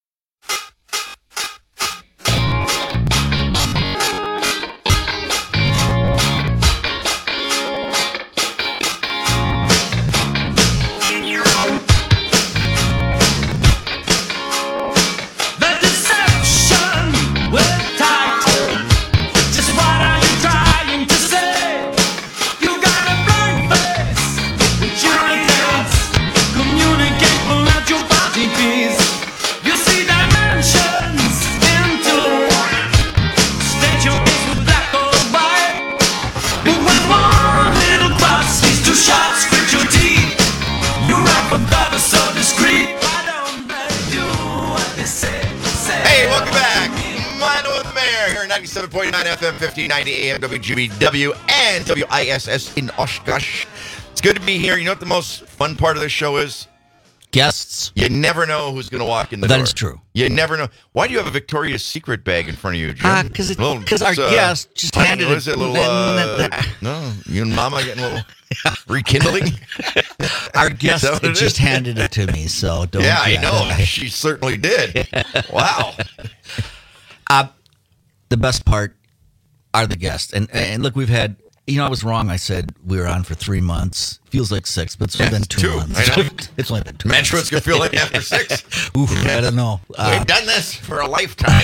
ninety-seven point nine F M, fifteen ninety A M, W G B W, and W I S S in Oshkosh. It's good to be here. You know what the most fun part of this show is? Guests. You never know who's going to walk in the that door. That is true. You never know. Why do you have a Victoria's Secret bag in front of you, Jim? Because uh, our uh, guest just handed it. Is it a little, uh, no, you and Mama getting a little rekindling? Our guest just it handed it to me, so don't. Yeah, I know. She certainly did. Wow. Uh, the best part are the guests. And, and look, we've had You know, I was wrong. I said we were on for three months. Feels like six, but it's only Yeah, been two, two. months. I know. It's only been two Imagine months. what it's going to feel like after six. Oof, I don't know. Uh, We've done this for a lifetime.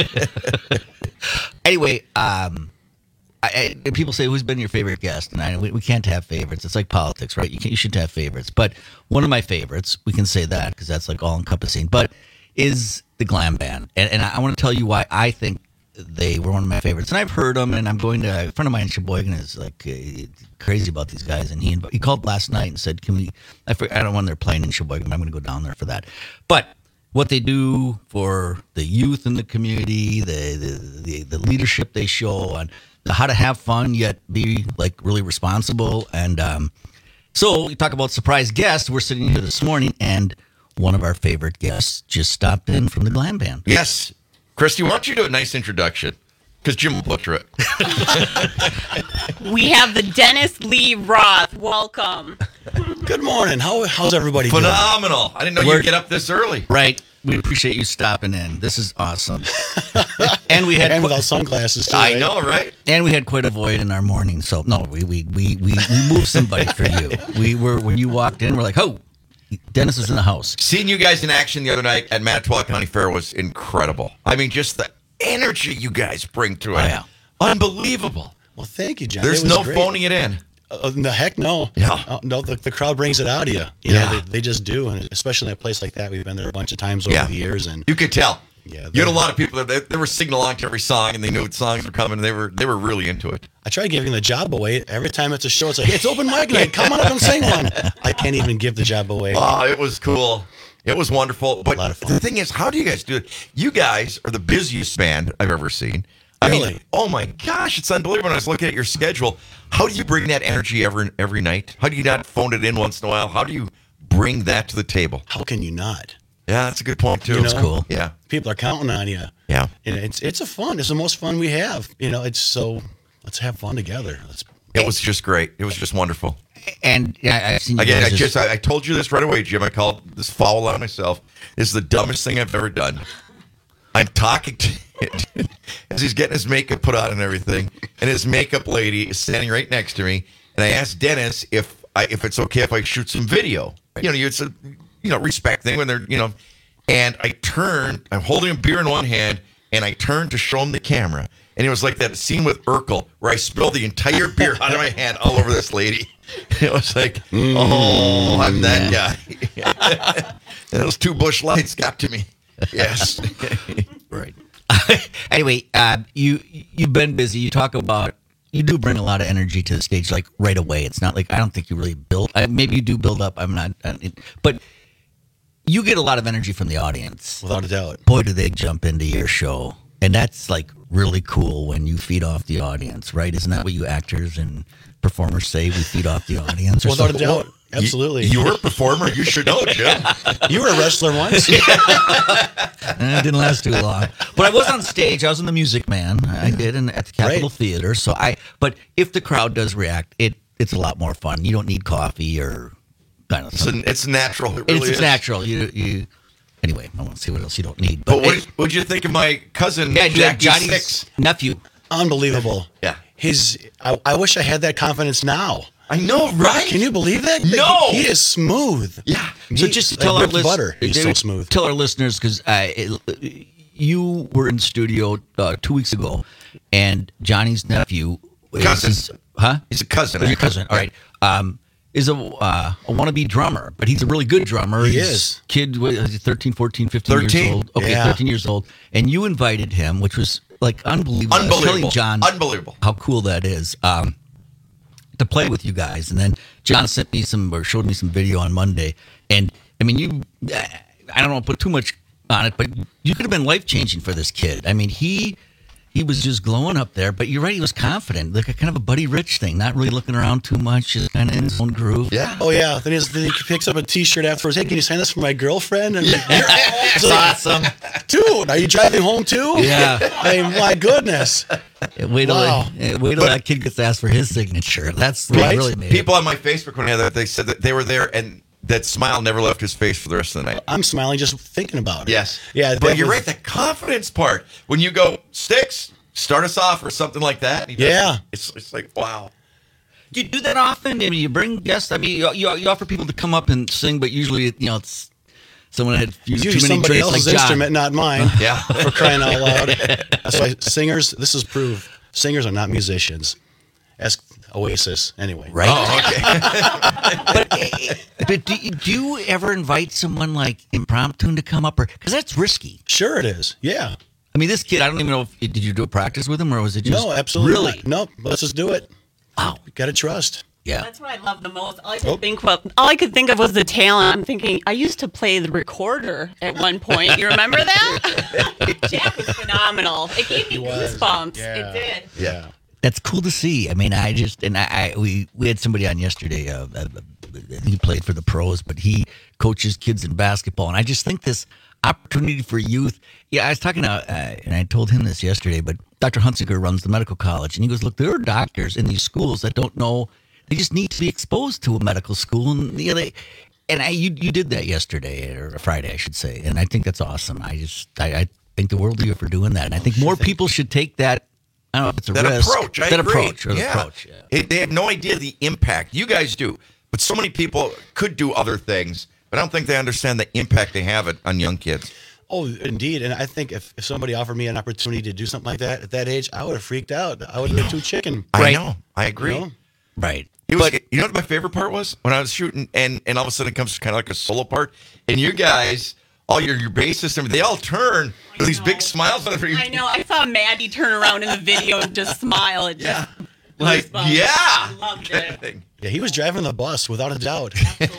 Anyway, um, I, I, people say, who's been your favorite guest? And I, we, we can't have favorites. It's like politics, right? You, can, you should have favorites. But one of my favorites, we can say that because that's like all-encompassing, but is the Glam Band. And, and I want to tell you why I think they were one of my favorites. And I've heard them, and I'm going to, a friend of mine in Sheboygan is like uh, crazy about these guys. And he he called last night and said, can we, I, forget, I don't know when they're playing in Sheboygan, but I'm going to go down there for that. But what they do for the youth in the community, the the, the, the leadership they show, and the how to have fun yet be like really responsible. And um, so you talk about surprise guests. We're sitting here this morning, and one of our favorite guests just stopped in from the Glam Band. Yes. Christy, why don't you do a nice introduction? Because Jim will butcher it. We have the Dennis Lee Roth. Welcome. Good morning. How how's everybody doing? Phenomenal. I didn't know We're- you'd get up this early. Right. We appreciate you stopping in. This is awesome. And we had And qu- without sunglasses, too, I right? know, right? And we had quite a void in our morning. So no, we we we we, we moved somebody for you. We were when you walked in, we're like, oh, Dennis is in the house. Seeing you guys in action the other night at Manitowoc County Fair was incredible. I mean, just the energy you guys bring to it. Oh, yeah. Unbelievable. Well, thank you, John. There's It was no great. phoning it in. Uh, the heck no. Yeah. Uh, no, the, the crowd brings it out of you. You Yeah. know, they, they just do, and especially in a place like that, we've been there a bunch of times over Yeah. the years, and You could tell. Yeah, You had a lot of people that they, they were singing along to every song, and they knew what songs were coming, and they were they were really into it. I try giving the job away every time it's a show. It's like, hey, it's open mic night. Come on up and sing one. I can't even give the job away. Oh, it was cool. It was wonderful. But lot of fun. the thing is, how do you guys do it? You guys are the busiest band I've ever seen. I mean, Really? oh my gosh, it's unbelievable. When I was looking at your schedule, how do you bring that energy every every night? How do you not phone it in once in a while? How do you bring that to the table? How can you not? Yeah, that's a good point too. You know? cool. Yeah, People are counting on you. yeah. And it's it's a fun. It's the most fun we have. You know, it's so let's have fun together. Let's. It was just great. It was just wonderful. And yeah, I've seen you Again, I guys just I, I told you this right away, Jim. I called this foul on myself. This is the dumbest thing I've ever done. I'm talking to him as he's getting his makeup put on and everything, and his makeup lady is standing right next to me. And I asked Dennis if I if it's okay if I shoot some video. You know, it's a you know respect thing when they're you know. And I turned. I'm holding a beer in one hand, and I turned to show him the camera. And it was like that scene with Urkel where I spilled the entire beer out of my hand all over this lady. It was like, oh, I'm that guy. And those two Busch Lights got to me. Yes. right. Anyway, uh, you you've been busy. You talk about you do bring a lot of energy to the stage, like right away. It's not like I don't think you really build. Uh, maybe you do build up. I'm not, uh, it, but you get a lot of energy from the audience. Without a doubt. Boy, do they jump into your show, and that's like really cool when you feed off the audience, right? Isn't that what you actors and performers say? We feed off the audience. Or Without a something? doubt. Absolutely. You, you were a performer. You should know, Jim. You were a wrestler once. Eh, it didn't last too long, but I was on stage. I was in the Music Man. I did, in, at the Capitol Right. Theater. So I, but if the crowd does react, it it's a lot more fun. You don't need coffee or kind of. It's, a, it's natural. It really it's, it's is. natural. You you. Anyway, I won't see what else you don't need. But, But what it- did what'd you think of my cousin, yeah, yeah, Jackie Johnny's Six? nephew. Unbelievable. Yeah. His. I, I wish I had that confidence now. I know, right? Can you believe that? No. He, he is smooth. Yeah. So He- just to like tell our whipped listeners, butter. He's so smooth. Tell our listeners because uh, it- you were in studio uh, two weeks ago, and Johnny's nephew, is- Cousin. huh? He's a cousin. Oh, your cousin. All right. Um, is a uh, a wannabe drummer, but he's a really good drummer. He He's is. Kid, what, is he thirteen, fourteen, fifteen thirteen. years old. Okay, Yeah. thirteen years old. And you invited him, which was like unbelievable. I was telling Unbelievable. John Unbelievable. how cool that is. Um, to play with you guys, and then John sent me some or showed me some video on Monday, and I mean, you, I don't want to put too much on it, but you could have been life changing for this kid. I mean, he he was just glowing up there, but you're right, he was confident, like a kind of a Buddy Rich thing, not really looking around too much, just kind of in his own groove. Yeah. Oh yeah. Then, his, then he picks up a T-shirt afterwards. Hey, can you sign this for my girlfriend? And That's awesome. Dude, are you driving home too? Yeah. I mean, my goodness. Wait till, Wow. wait till But- that kid gets asked for his signature. That's what Right? really made People on my Facebook when I had that, they said that they were there and that smile never left his face for the rest of the night. I'm smiling just thinking about it. Yes. Yeah. But that you're was- right, the confidence part. When you go, Sticks, start us off or something like that. he does Yeah. it. It's, it's like, wow. Do you do that often? I mean, you bring guests. I mean, you, you, you offer people to come up and sing, but usually, you know, it's someone had few, It's too usually many somebody drinks, else's like John. instrument, not mine. Yeah. For crying out loud. That's why singers, this is proof. Singers are not musicians. Ask Oasis, anyway. Right. Oh, okay. but but do, you- do you ever invite someone like impromptu to come up? or Because that's risky. Sure it is. Yeah. I mean, this kid, I don't even know if, did you do a practice with him or was it just? No, absolutely Really? not. Nope. Let's just do it. Wow. You got to trust. Yeah. That's what I love the most. All I could Oh. think of, all I could think of was the talent. I'm thinking I used to play the recorder at one point. You remember that? Jack was phenomenal. It gave me goosebumps. It did. Yeah. That's cool to see. I mean, I just and I, I we we had somebody on yesterday. Uh, uh, he played for the pros, but he coaches kids in basketball, and I just think this opportunity for youth. Yeah, I was talking to, uh, and I told him this yesterday, but Doctor Hunsinger runs the medical college, and he goes, "Look, there are doctors in these schools that don't know. They just need to be exposed to a medical school, and you know, they." And I, you, you did that yesterday or Friday, I should say, and I think that's awesome. I just, I, I think the world of you for doing that, and I think more people should take that. I don't know if it's a that risk. approach. I that agree. approach. Or yeah. approach. Yeah. It- they have no idea the impact. You guys do, but so many people could do other things, but I don't think they understand the impact they have it on young kids. Oh, indeed. And I think if, if somebody offered me an opportunity to do something like that at that age, I would have freaked out. I would have been too chicken. I know. I agree. You know? Right. It was, you know what my favorite part was? When I was shooting, and, and all of a sudden it comes kind of like a solo part, and you guys, all your your bassists, and they all turn with these big smiles on their I know. I saw Maddie turn around in the video and just smile. It just like, goosebumps. yeah. I loved it. Yeah, he was driving the bus without a doubt.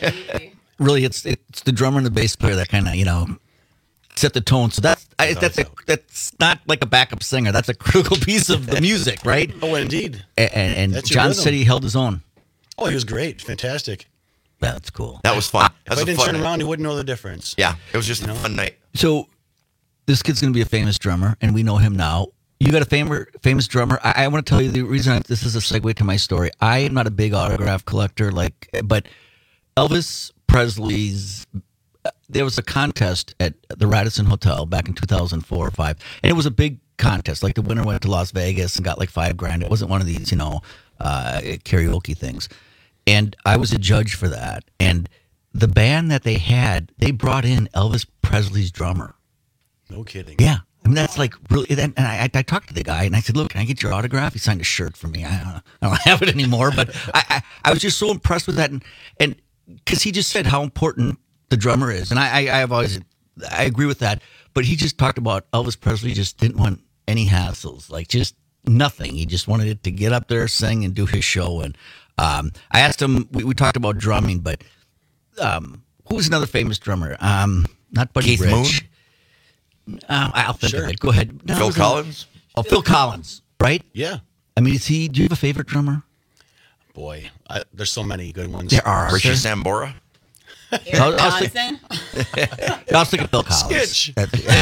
Really, it's it's the drummer and the bass player that kind of you know set the tone. So that's I, that's a, that's not like a backup singer. That's a critical piece of the music, right? Oh, indeed. And, and, and That's your John rhythm. said he held his own. Oh, he was great. Fantastic. That's cool. That was fun. That If was I a didn't fun turn night. around, he wouldn't know the difference. Yeah, it was just a fun night. So this kid's going to be a famous drummer, and we know him now. You got a famous famous drummer. I, I want to tell you the reason I, this is a segue to my story. I am not a big autograph collector, like, but Elvis Presley's. uh, There was a contest at the Radisson Hotel back in two thousand four or five, and it was a big contest. Like the winner went to Las Vegas and got like five grand. It wasn't one of these, you know, uh, karaoke things. And I was a judge for that. And the band that they had, they brought in Elvis Presley's drummer. No kidding. Yeah. I mean, that's like really, and I, I talked to the guy and I said, look, can I get your autograph? He signed a shirt for me. I don't, I don't have it anymore, but I, I, I was just so impressed with that. And, and cause he just said how important the drummer is. And I, I, I've always, I agree with that, but he just talked about Elvis Presley just didn't want any hassles, like just nothing. He just wanted it to get up there, sing and do his show. And, um, I asked him, we, we talked about drumming, but, um, who was another famous drummer? Um, not Buddy Keith Rich. Moon? Uh, I'll think Sure. of it. Go ahead. No, Phil it was a- Collins? Oh, Phil Collins, right? Yeah. I mean, is he? Do you have a favorite drummer? Boy, I, there's so many good ones. There are. Richie sir. Sambora? I was- I was Johnson. I was thinking Phil Collins. Skitch.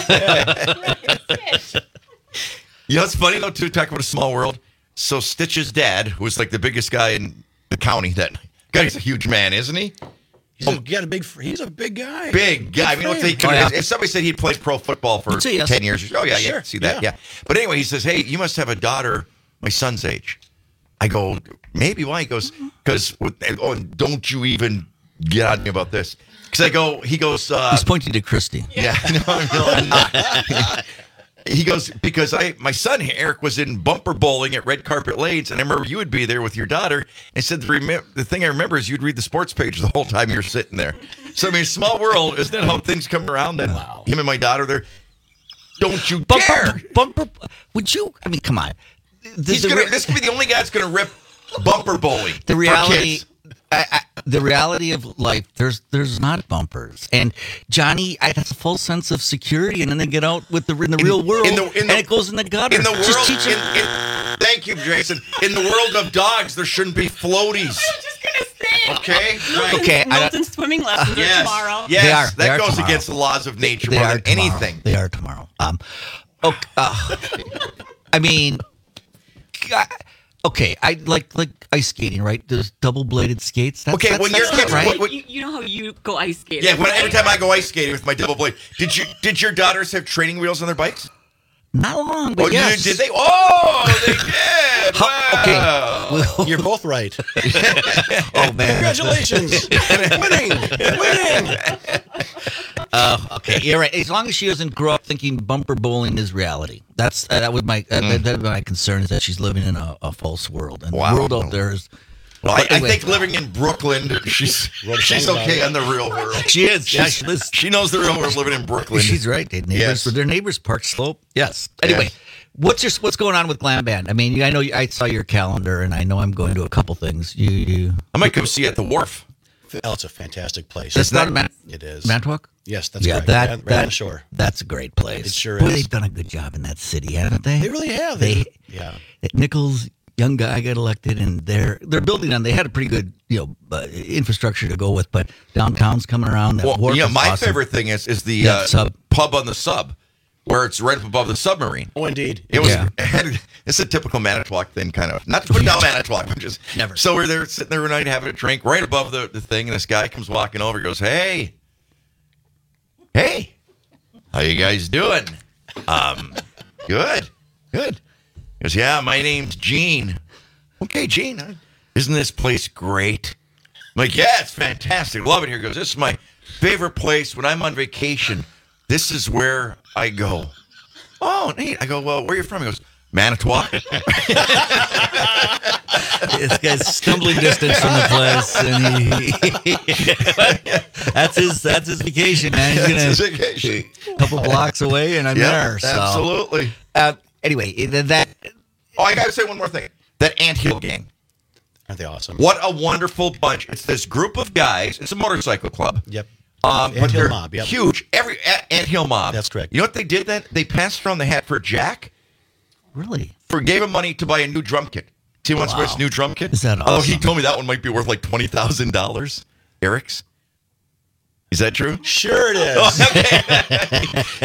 You know, it's funny, though, too, talk about a small world. So Stitch's dad, who was like the biggest guy in the county, that guy, he's a huge man, isn't he? He's a, got a big. He's a big guy. Big guy. I mean, if, they could, Oh, yeah. if somebody said he played pro football for You'd say yes. ten years, oh, yeah, yeah, Sure, I can see that, yeah. yeah. But anyway, he says, hey, you must have a daughter my son's age. I go, maybe. Why? He goes, because, oh, don't you even get on me about this. Because I go, he goes, uh, He's pointing to Christy. yeah, no, no, I'm not. He goes, because I, my son Eric was in bumper bowling at Red Carpet Lanes, and I remember you would be there with your daughter. And he said, the, remem- the thing I remember is you'd read the sports page the whole time you're sitting there. So, I mean, small world, isn't that how things come around? And wow. Him and my daughter there, don't you dare. Bumper, bumper. Would you? I mean, come on. The, He's the gonna, re- this could be the only guy that's going to rip bumper bowling. the for reality. kids. I, I, the reality of life, there's there's not bumpers, and Johnny, I, that's a full sense of security, and then they get out with the in the In- real world, in the- in the- and it goes in the gutter. In the Just world, teach in, them- in, thank you, Jason. In the world of dogs, there shouldn't be floaties. Just gonna say. Okay, right. Okay, I Milton swimming lessons Yes, are tomorrow. yes, They are. They that are goes tomorrow. against the laws of nature They more are than tomorrow. anything. They are tomorrow. Um, okay, uh, I mean, God, okay, I like like ice skating, right? There's double bladed skates. That's, Okay, that's, when that's you're not kids- right. what- what- You, you know how you go ice skating. Yeah, when, right? every time I go ice skating with my double blade, did you did your daughters have training wheels on their bikes? Not long, but oh, yes. Did they? Oh, they did. Wow. Okay. You're both right. Oh, man. Congratulations. Winning. Winning. Uh, okay, you're right. As long as she doesn't grow up thinking bumper bowling is reality. That's uh, that was my uh, mm. that was my concern, is that she's living in a, a false world, and wow. the world out there is. Well, I, anyway. I think living in Brooklyn, she's she's okay in the real world. She is. She's, yeah, she, lives. she knows the real world living in Brooklyn. She's right. They neighbors, yes. Were their neighbors Park Slope? Yes. Anyway, yes. what's your what's going on with Glam Band? I mean, I know I saw your calendar, and I know I'm going to a couple things. You, you I might come see you at the Wharf. Oh, it's a fantastic place. That's not Man- It is. Manitowoc? Yes, that's yeah, correct. that, right, right that, on the shore. That's a great place. It sure Boy, is. They've done a good job in that city, haven't they? They really have. They, they yeah. Nichols, young guy, got elected, and they're they're building on. They had a pretty good, you know, uh, infrastructure to go with, but downtown's coming around. That well, yeah, my awesome. favorite thing is is the yeah, uh, sub. pub on the sub, where it's right up above the submarine. Oh, indeed. It was. Yeah. It's a typical Manitowoc thing, kind of. Not to put down Manitowoc, but just never. So we're there sitting there one night having a drink right above the, the thing, and this guy comes walking over, goes, "Hey, hey, how you guys doing?" Um, good, good. He goes, "Yeah, my name's Gene." Okay, Gene, isn't this place great? I'm like, "Yeah, it's fantastic. Love it here." He goes, "This is my favorite place when I'm on vacation. This is where I go." Oh, neat. I go, "Well, where are you from?" He goes, "Manitowoc." This guy's stumbling distance from the place, and he, that's his that's his vacation, man. He's gonna that's his vacation. A couple blocks away, and I'm yeah, there. So. Absolutely. Uh, anyway, that. Oh, I gotta say one more thing. That Anthill gang. Aren't they awesome? What a wonderful bunch! It's this group of guys. It's a motorcycle club. Yep. Um, but Anthill they're Mob. Yep. Huge. Every a- Anthill Mob. That's correct. You know what they did then? They passed around the Hatford Jack. Really? For gave him money to buy a new drum kit. See what's wow. his new drum kit? Is that awesome? Oh, he told me that one might be worth like twenty thousand dollars. Eric's. Is that true? Sure it is. Oh, okay.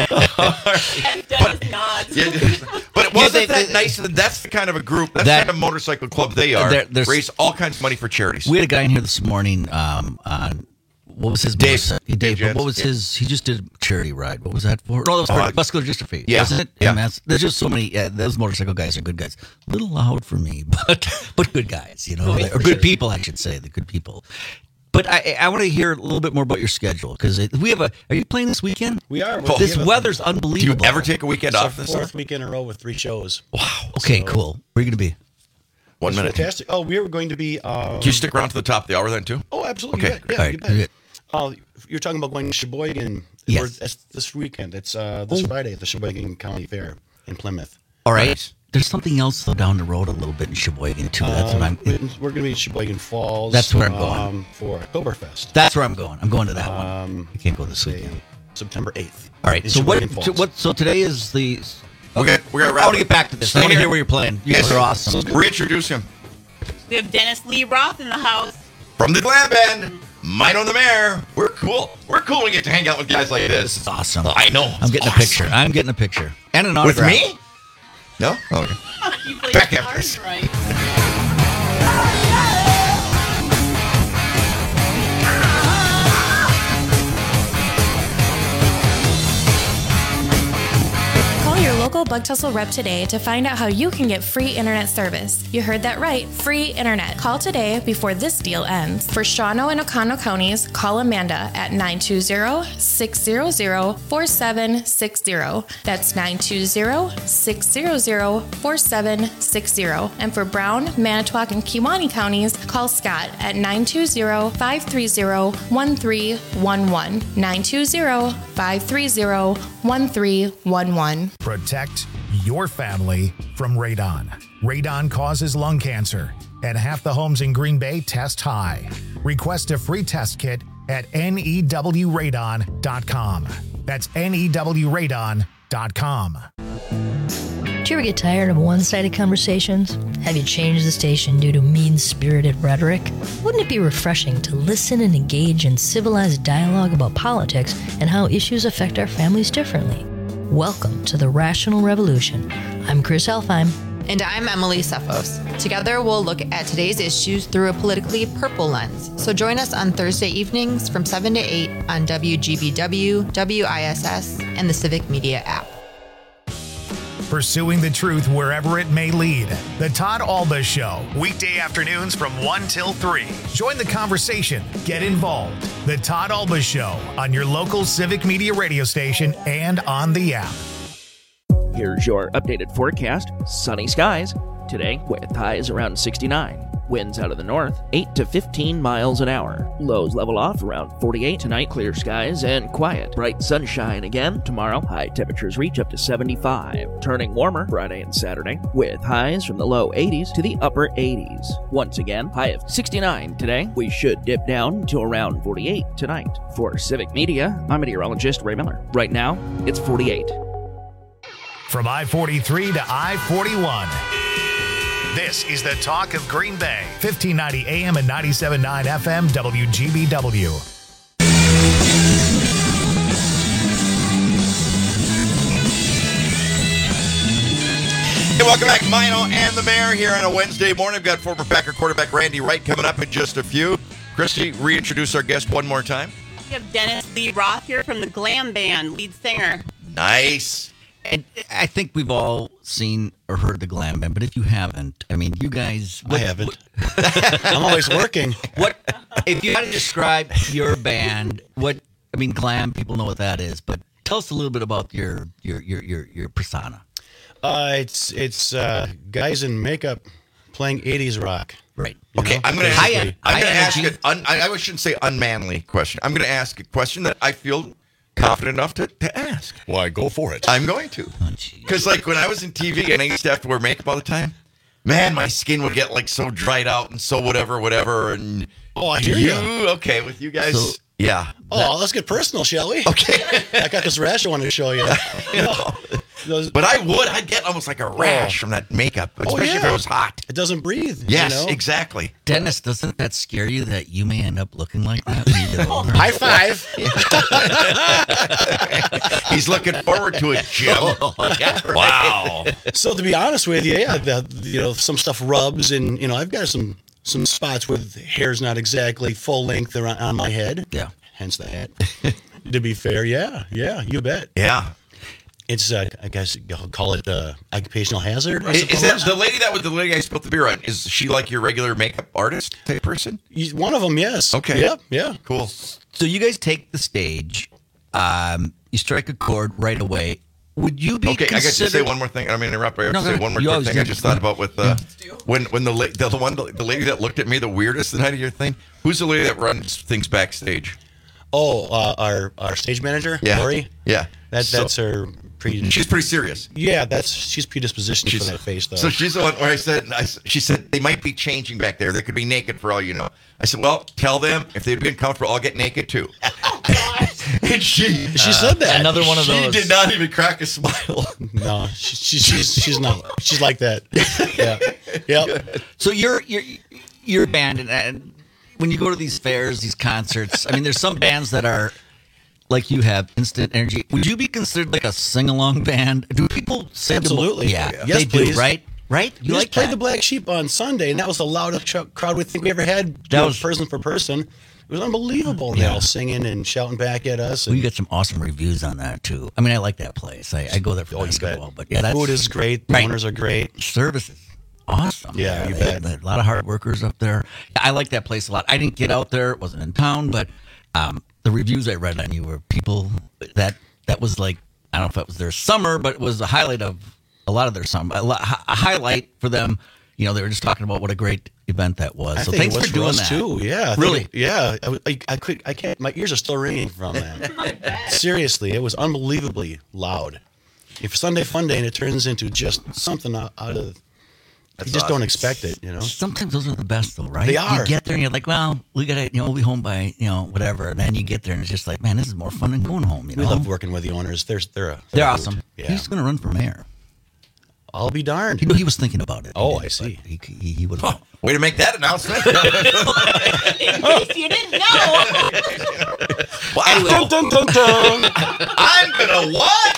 but, not. Yeah, but it wasn't yeah, they, that they, nice. That's the kind of a group. That's that, the kind of motorcycle club they are. There, Raise all kinds of money for charities. We had a guy in here this morning um, on, what was his Dave. Dave, Dave Dave what was yeah. his, he just did a charity ride. What was that for? No, that was for uh, muscular dystrophy, yeah. wasn't it? Yeah. And that's, there's just so many, yeah, those motorcycle guys are good guys. A little loud for me, but but good guys, you know, or good people, I should say, the good people. But I, I want to hear a little bit more about your schedule, because we have a. Are you playing this weekend? We are. Oh, this we weather's Do unbelievable. you ever take a weekend It's off our this fourth summer? weekend in a row with three shows. Wow. Okay, So- cool. Where are you going to be? One It's minute. Fantastic. Oh, we were going to be. Um, Can you stick around to the top of the hour then too? Oh, absolutely. Okay, You bet. great. Yeah, All you right, bet. Uh, you're talking about going to Sheboygan. Yes. We're- That's this weekend. It's uh, this Oh. Friday at the Sheboygan County Fair in Plymouth. All right. There's something else though down the road a little bit in Sheboygan too. That's Um, what I'm. we're going to be at Sheboygan Falls. That's where I'm going. Um, for Oktoberfest. That's where I'm going. I'm going to that one. Um, I can't go this say weekend. September eighth. All right. in So what, Sheboygan so Falls. what? So today is the. We got. We got. I want to get back to this. I want to hear where you're playing. You guys are awesome. Reintroduce him We have Dennis Lee Roth in the house. from the Glam Band. Mine on the Mare. We're cool. We're cool. We get to hang out with guys like this. It's awesome. I know. I'm getting Awesome. a picture. I'm getting a picture and an With autograph. me? No. Okay. You played Back the after cards this. right. Call your local Bug Tussle rep today to find out how you can get free internet service. You heard that right, free internet. Call today before this deal ends. For Shawano and Oconto counties, call Amanda at nine two zero, six zero zero, four seven six zero. That's nine two zero, six zero zero, four seven six zero. And for Brown, Manitowoc, and Kewaunee counties, call Scott at nine two zero, five three zero, one three one one. nine two zero, five three zero, one three one one. Protect your family from radon. Radon causes lung cancer, and half the homes in Green Bay test high. Request a free test kit at N E W radon dot com. That's N E W radon dot com. Do you ever get tired of one-sided conversations? Have you changed the station due to mean-spirited rhetoric? Wouldn't it be refreshing to listen and engage in civilized dialogue about politics and how issues affect our families differently? Welcome to the Rational Revolution. I'm Chris Elfheim. And I'm Emily Cephos. Together, we'll look at today's issues through a politically purple lens. So join us on Thursday evenings from seven to eight on W G B W, W I S S, and the Civic Media app. pursuing the truth wherever it may lead. The Todd Alba Show, weekday afternoons from one till three. Join the conversation. Get involved. The Todd Alba Show on your local Civic Media radio station and on the app. Here's your updated forecast. Sunny skies today with highs around sixty-nine. Winds out of the north, eight to fifteen miles an hour. Lows level off around forty-eight tonight, clear skies and quiet. Bright sunshine again tomorrow. High temperatures reach up to seventy-five. Turning warmer Friday and Saturday with highs from the low eighties to the upper eighties. Once again, high of sixty-nine today. We should dip down to around forty-eight tonight. For Civic Media, I'm meteorologist Ray Miller. Right now, it's forty-eight. From I forty-three to I forty-one. This is the talk of Green Bay, fifteen ninety A M and ninety-seven point nine F M W G B W. Hey, welcome back, Mino and the Mayor here on a Wednesday morning. We've got former Packer quarterback Randy Wright coming up in just a few. Christy, reintroduce our guest one more time. We have Dennis Lee Roth here from the Glam Band, lead singer. Nice. And I think we've all seen or heard the Glam Band, but if you haven't, I mean, you guys... I haven't. I'm always working. What if you had to describe your band? What I mean, glam. People know what that is, but tell us a little bit about your your your your, your persona. Uh, it's it's uh, guys in makeup playing eighties rock. Right. You Okay, know? I'm going to High ask, end- I'm high gonna ask energy. an un, I, I shouldn't say unmanly question. I'm going to ask a question that I feel confident enough to, to ask. Why, go for it. I'm going to. Because, like, when I was in T V and I used to have to wear makeup all the time, man, my skin would get, like, so dried out and so whatever, whatever. And Oh, I hear you. you. Okay, with you guys. So- yeah. Oh, let's get personal, shall we? Okay. I got this rash I want to show you. You know, those- But I would. I'd get almost like a rash from that makeup, especially if yeah. it was hot. It doesn't breathe. Yes, you know? exactly. Dennis, doesn't that scare you that you may end up looking like that when you get older? High five. He's looking forward to it, Jim. Wow. So to be honest with you, yeah, the, you know, some stuff rubs, and you know, I've got some some spots where the hair's not exactly full length around on my head. Yeah. Hence the hat. To be fair, yeah, yeah, you bet. Yeah. It's uh, I guess you'll call it uh, occupational hazard. I Is, is that suppose. the lady that was the lady I spilled the beer on? Is she like your regular makeup artist type person? You- One of them, yes. Okay. Yeah, yeah. Cool. So you guys take the stage, um, you strike a chord right away. Would you be Okay, I got to say considered- one more thing. I don't mean to interrupt, but I have No, to go say ahead. one more You quick always thing. I do. just thought about with uh, when when the, la- the the one the lady that looked at me the weirdest the night of your thing. Who's the lady that runs things backstage? Oh, uh, our our stage manager, Yeah. Lori. Yeah. That So- that's her. Pre- She's pretty serious. Yeah, that's she's predispositioned for that face though. So she's the one where I said, I, s- she said, they might be changing back there. They could be naked for all you know. I said, well, tell them if they'd be uncomfortable, I'll get naked too. And she she said that. Another one of she those. did not even crack a smile. No, she, she, she's she's not. She's like that. Yeah. Yep. So you're you're you're a band, and, and when you go to these fairs, these concerts, I mean, there's some bands that are like you have instant energy. Would you be considered like a sing along band? Do people say the- Absolutely. yeah, Yes, they please. do, right? Right? You like just played that? the Black Sheep on Sunday, and that was the loudest ch- crowd we think we ever had. That That was- was person for person. It was unbelievable. They Yeah. all singing and shouting back at us. Well, And you got some awesome reviews on that too. I mean, I like that place. I, I go there for Oh, you basketball, bet. but yeah, that's, food is great. The Right. owners are great. service is awesome. Yeah, you They- bet. A lot of hard workers up there. I like that place a lot. I didn't get out there; it wasn't in town, but um, the reviews I read on you were people that that was like I don't know if that was their summer, but it was a highlight of a lot of their summer. A, lot, a highlight for them. You know, they were just talking about what a great event that was. I so think thanks it was for doing us that. too. Yeah. I think Really? it- yeah. I, was- I, I could. I can't. My ears are still ringing from that. Seriously, it was unbelievably loud. If Sunday Fun Day and it turns into just something out, out of, That's you just awesome. don't expect it. You know. Sometimes those are the best, though, right? They are. You get there and you're like, well, we got to, you know, we'll be home by, you know, whatever. And then you get there and it's just like, man, this is more fun than going home. You know, We love working with the owners. They're they're a, They're they're a awesome. hoot. Yeah. He's going to run for mayor. I'll be darned. You know, he was thinking about it. Oh, He I did, see. but He, he, he would. Oh, way to make that announcement. In case you didn't know. Wow. Anyway. Dun, dun, dun, dun. I'm gonna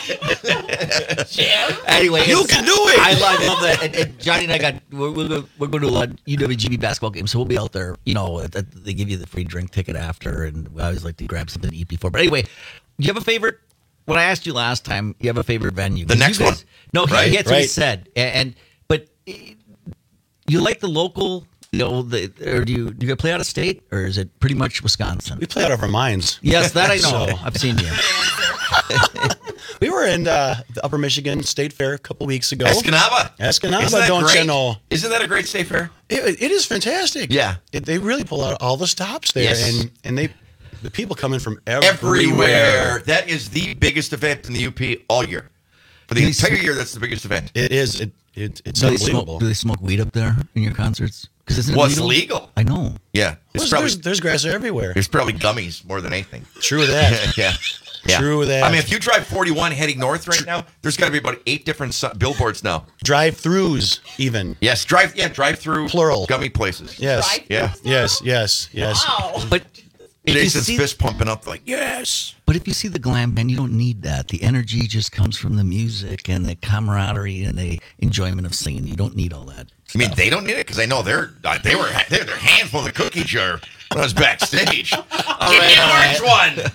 what? Jim? Anyway, You it's- can do it. I love, love that. And, and Johnny and I got we're, we're, going- we're going to a U W G B basketball game, so we'll be out there. You know, at- at- they give you the free drink ticket after, and we always like to grab something to eat before. But anyway, do you have a favorite when I asked you last time, you have a favorite venue. The next guys, one. No, he, Right, that's what he right. said. And, and but you like the local, you know, the, or do you do you play out of state, or is it pretty much Wisconsin? We play out of our minds. Yes, that I know. So- I've seen you. We were in uh, the Upper Michigan State Fair a couple weeks ago. Escanaba. Escanaba, Isn't that don't great? you know? Isn't that a great state fair? It, it is fantastic. Yeah. It, they really pull out all the stops there, Yes. and and they the people come in from everywhere. Everywhere. That is the biggest event in the U P all year. For the Do they entire sm- year, that's the biggest event. It is. It, it it's Do they, unbelievable. smoke, do they smoke weed up there in your concerts? Because Well, it's legal. I know. Yeah. It's There's, probably, there's, there's grass everywhere. there's probably gummies more than anything. True that. yeah. Yeah. True that. I mean, if you drive forty-one heading north right now, there's got to be about eight different su- billboards now. Drive-throughs, even. Yes, drive. Yeah, drive through Plural. gummy places. Yes. Yeah. Yes. Yes. Yes. But if you Jason's see- fist pumping up like yes. But if you see the glam band, you don't need that. The energy just comes from the music and the camaraderie and the enjoyment of singing. You don't need all that. I mean, they don't need it because I know they're uh, they were they had their hands full of the cookie jar when I was backstage. Give me an orange one.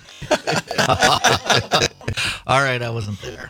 All right, I wasn't there.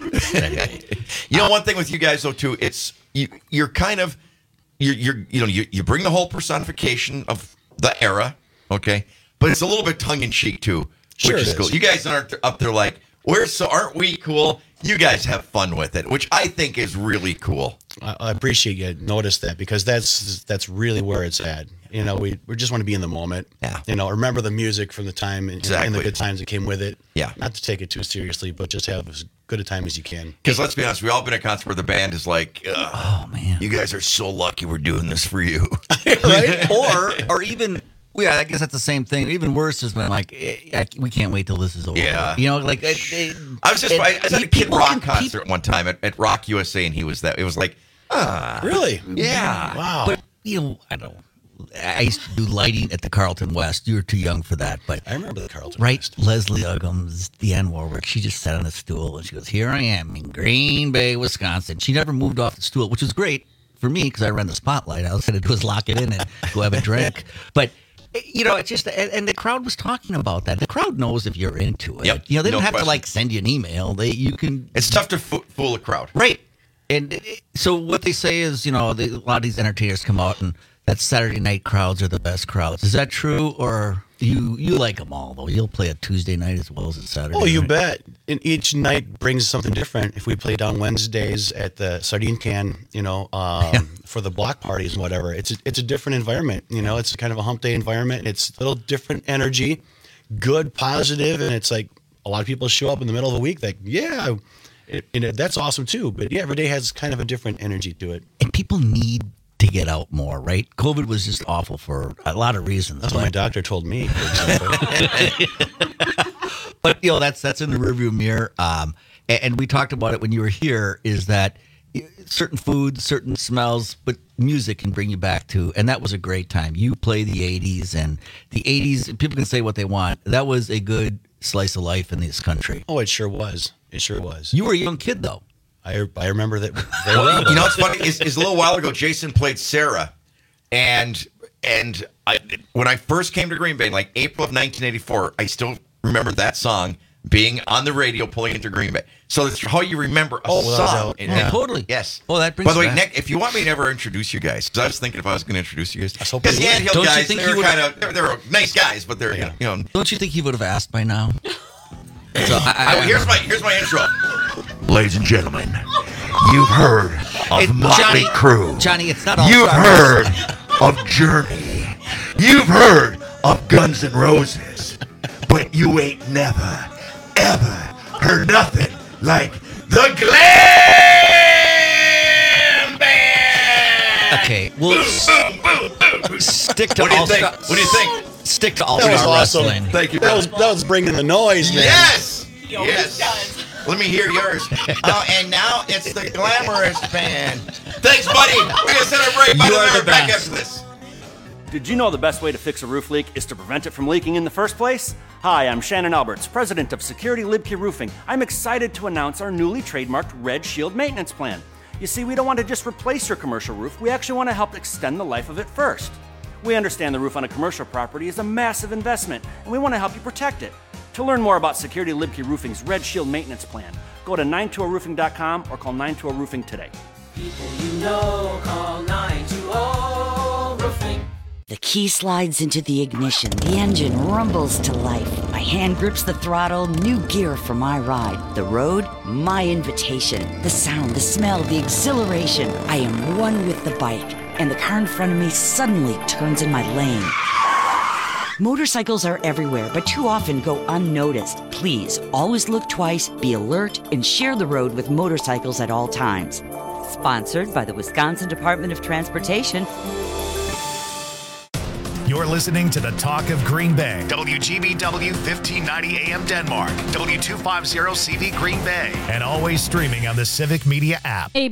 You know, one thing with you guys though too, it's you, you're kind of you're, you're you know you, you bring the whole personification of the era, okay, but it's a little bit tongue in cheek too, which Sure is it cool. is. You guys aren't up there like we're so aren't we cool? You guys have fun with it, which I think is really cool. I, I appreciate you notice that because that's that's really where it's at. You know, we, we just want to be in the moment. Yeah. You know, remember the music from the time and, Exactly. and the good times that came with it. Yeah. Not to take it too seriously, but just have as good a time as you can. Because let's be honest, we all been at a concert where the band is like, Oh man. "You guys are so lucky we're doing this for you." Right? or or even yeah, I guess that's the same thing. Even worse is when like eh, I, we can't wait till this is over. Yeah. You know, like it, it, I was just it- I was at a it- Kid people Rock can- concert one time at, at Rock U S A, and he was that. It was like, ah, Really? yeah. Wow. But you know, I don't. I used to do lighting at the Carlton West. You were too young for that, but I remember the Carlton right, West. Leslie Uggams, Deanne Warwick. She just sat on a stool and she goes, "Here I am in Green Bay, Wisconsin." She never moved off the stool, which was great for me because I ran the spotlight. All I had to do was lock it in and go have a drink. But you know, it's just and, and the crowd was talking about that. The crowd knows if you're into it. Yep, You know, they no don't have question. to like send you an email. They you can It's tough to fo- fool a crowd. right. And it- so what they say is, you know, the, a lot of these entertainers come out and that Saturday night crowds are the best crowds. Is that true, or you you like them all though? You'll play a Tuesday night as well as a Saturday. Oh, you night. bet. And each night brings something different. If we play down Wednesdays at the Sardine Can, you know, um, for the block parties and whatever, it's a, it's a different environment. You know, it's kind of a hump day environment. It's a little different energy, good, positive, and it's like a lot of people show up in the middle of the week like, yeah, it, and it, that's awesome too. But yeah, every day has kind of a different energy to it. And people need to get out more, right? COVID was just awful for a lot of reasons. That's what my doctor told me. For example. But you know, that's that's in the rearview mirror. Um, and, and we talked about it when you were here. Is that certain foods, certain smells, but music can bring you back to, and that was a great time. You play the eighties, and the eighties. People can say what they want. That was a good slice of life in this country. Oh, it sure was. It sure was. You were a young kid, though. I I remember that very Well, well. you know what's funny is, is a little while ago, Jason played Sarah, and and I, when I first came to Green Bay, like April of nineteen eighty-four, I still remember that song being on the radio pulling into Green Bay. So that's how you remember a Oh, without song. doubt. And- Yeah, totally. Yes. Well, that brings By the way, back- Nick, if you want me to ever introduce you guys, because I was thinking if I was going to introduce you guys, hoping because the you would. Anthill Don't you guys, think they're you would- kind of they're, they're nice guys, but they're Yeah. you know. Don't you think he would have asked by now? So I, I, here's my here's my intro. Ladies and gentlemen, you've heard of Hey, Motley Johnny, Crue. Johnny, it's not all You've Star heard of Journey. You've heard of Guns N' Roses. But you ain't never, ever heard nothing like the Glam Band. Okay, well, s- stick to What do you all think? Star. What do you think? Stick to all That was Star awesome. wrestling. Thank you. That was that was bringing the noise, man. Yes. Yes. Let me hear yours. Oh, and now it's the Glamorous Band. Thanks, buddy. We're going to send a break. By You the way, are the we're back best. after this. Did you know the best way to fix a roof leak is to prevent it from leaking in the first place? Hi, I'm Shannon Alberts, president of Security Libke Roofing. I'm excited to announce our newly trademarked Red Shield maintenance plan. You see, we don't want to just replace your commercial roof, we actually want to help extend the life of it first. We understand the roof on a commercial property is a massive investment, and we want to help you protect it. To learn more about Security Libkey Roofing's Red Shield maintenance plan, go to nine two zero roofing dot com or call nine two zero roofing today. People you know, call nine two zero roofing. The key slides into the ignition. The engine rumbles to life. My hand grips the throttle. New gear for my ride. The road, my invitation. The sound, the smell, the exhilaration. I am one with the bike, and the car in front of me suddenly turns in my lane. Motorcycles are everywhere, but too often go unnoticed. Please, always look twice, be alert, and share the road with motorcycles at all times. Sponsored by the Wisconsin Department of Transportation. You're listening to the Talk of Green Bay. W G B W fifteen ninety A M Denmark. W two fifty C V Green Bay. And always streaming on the Civic Media app.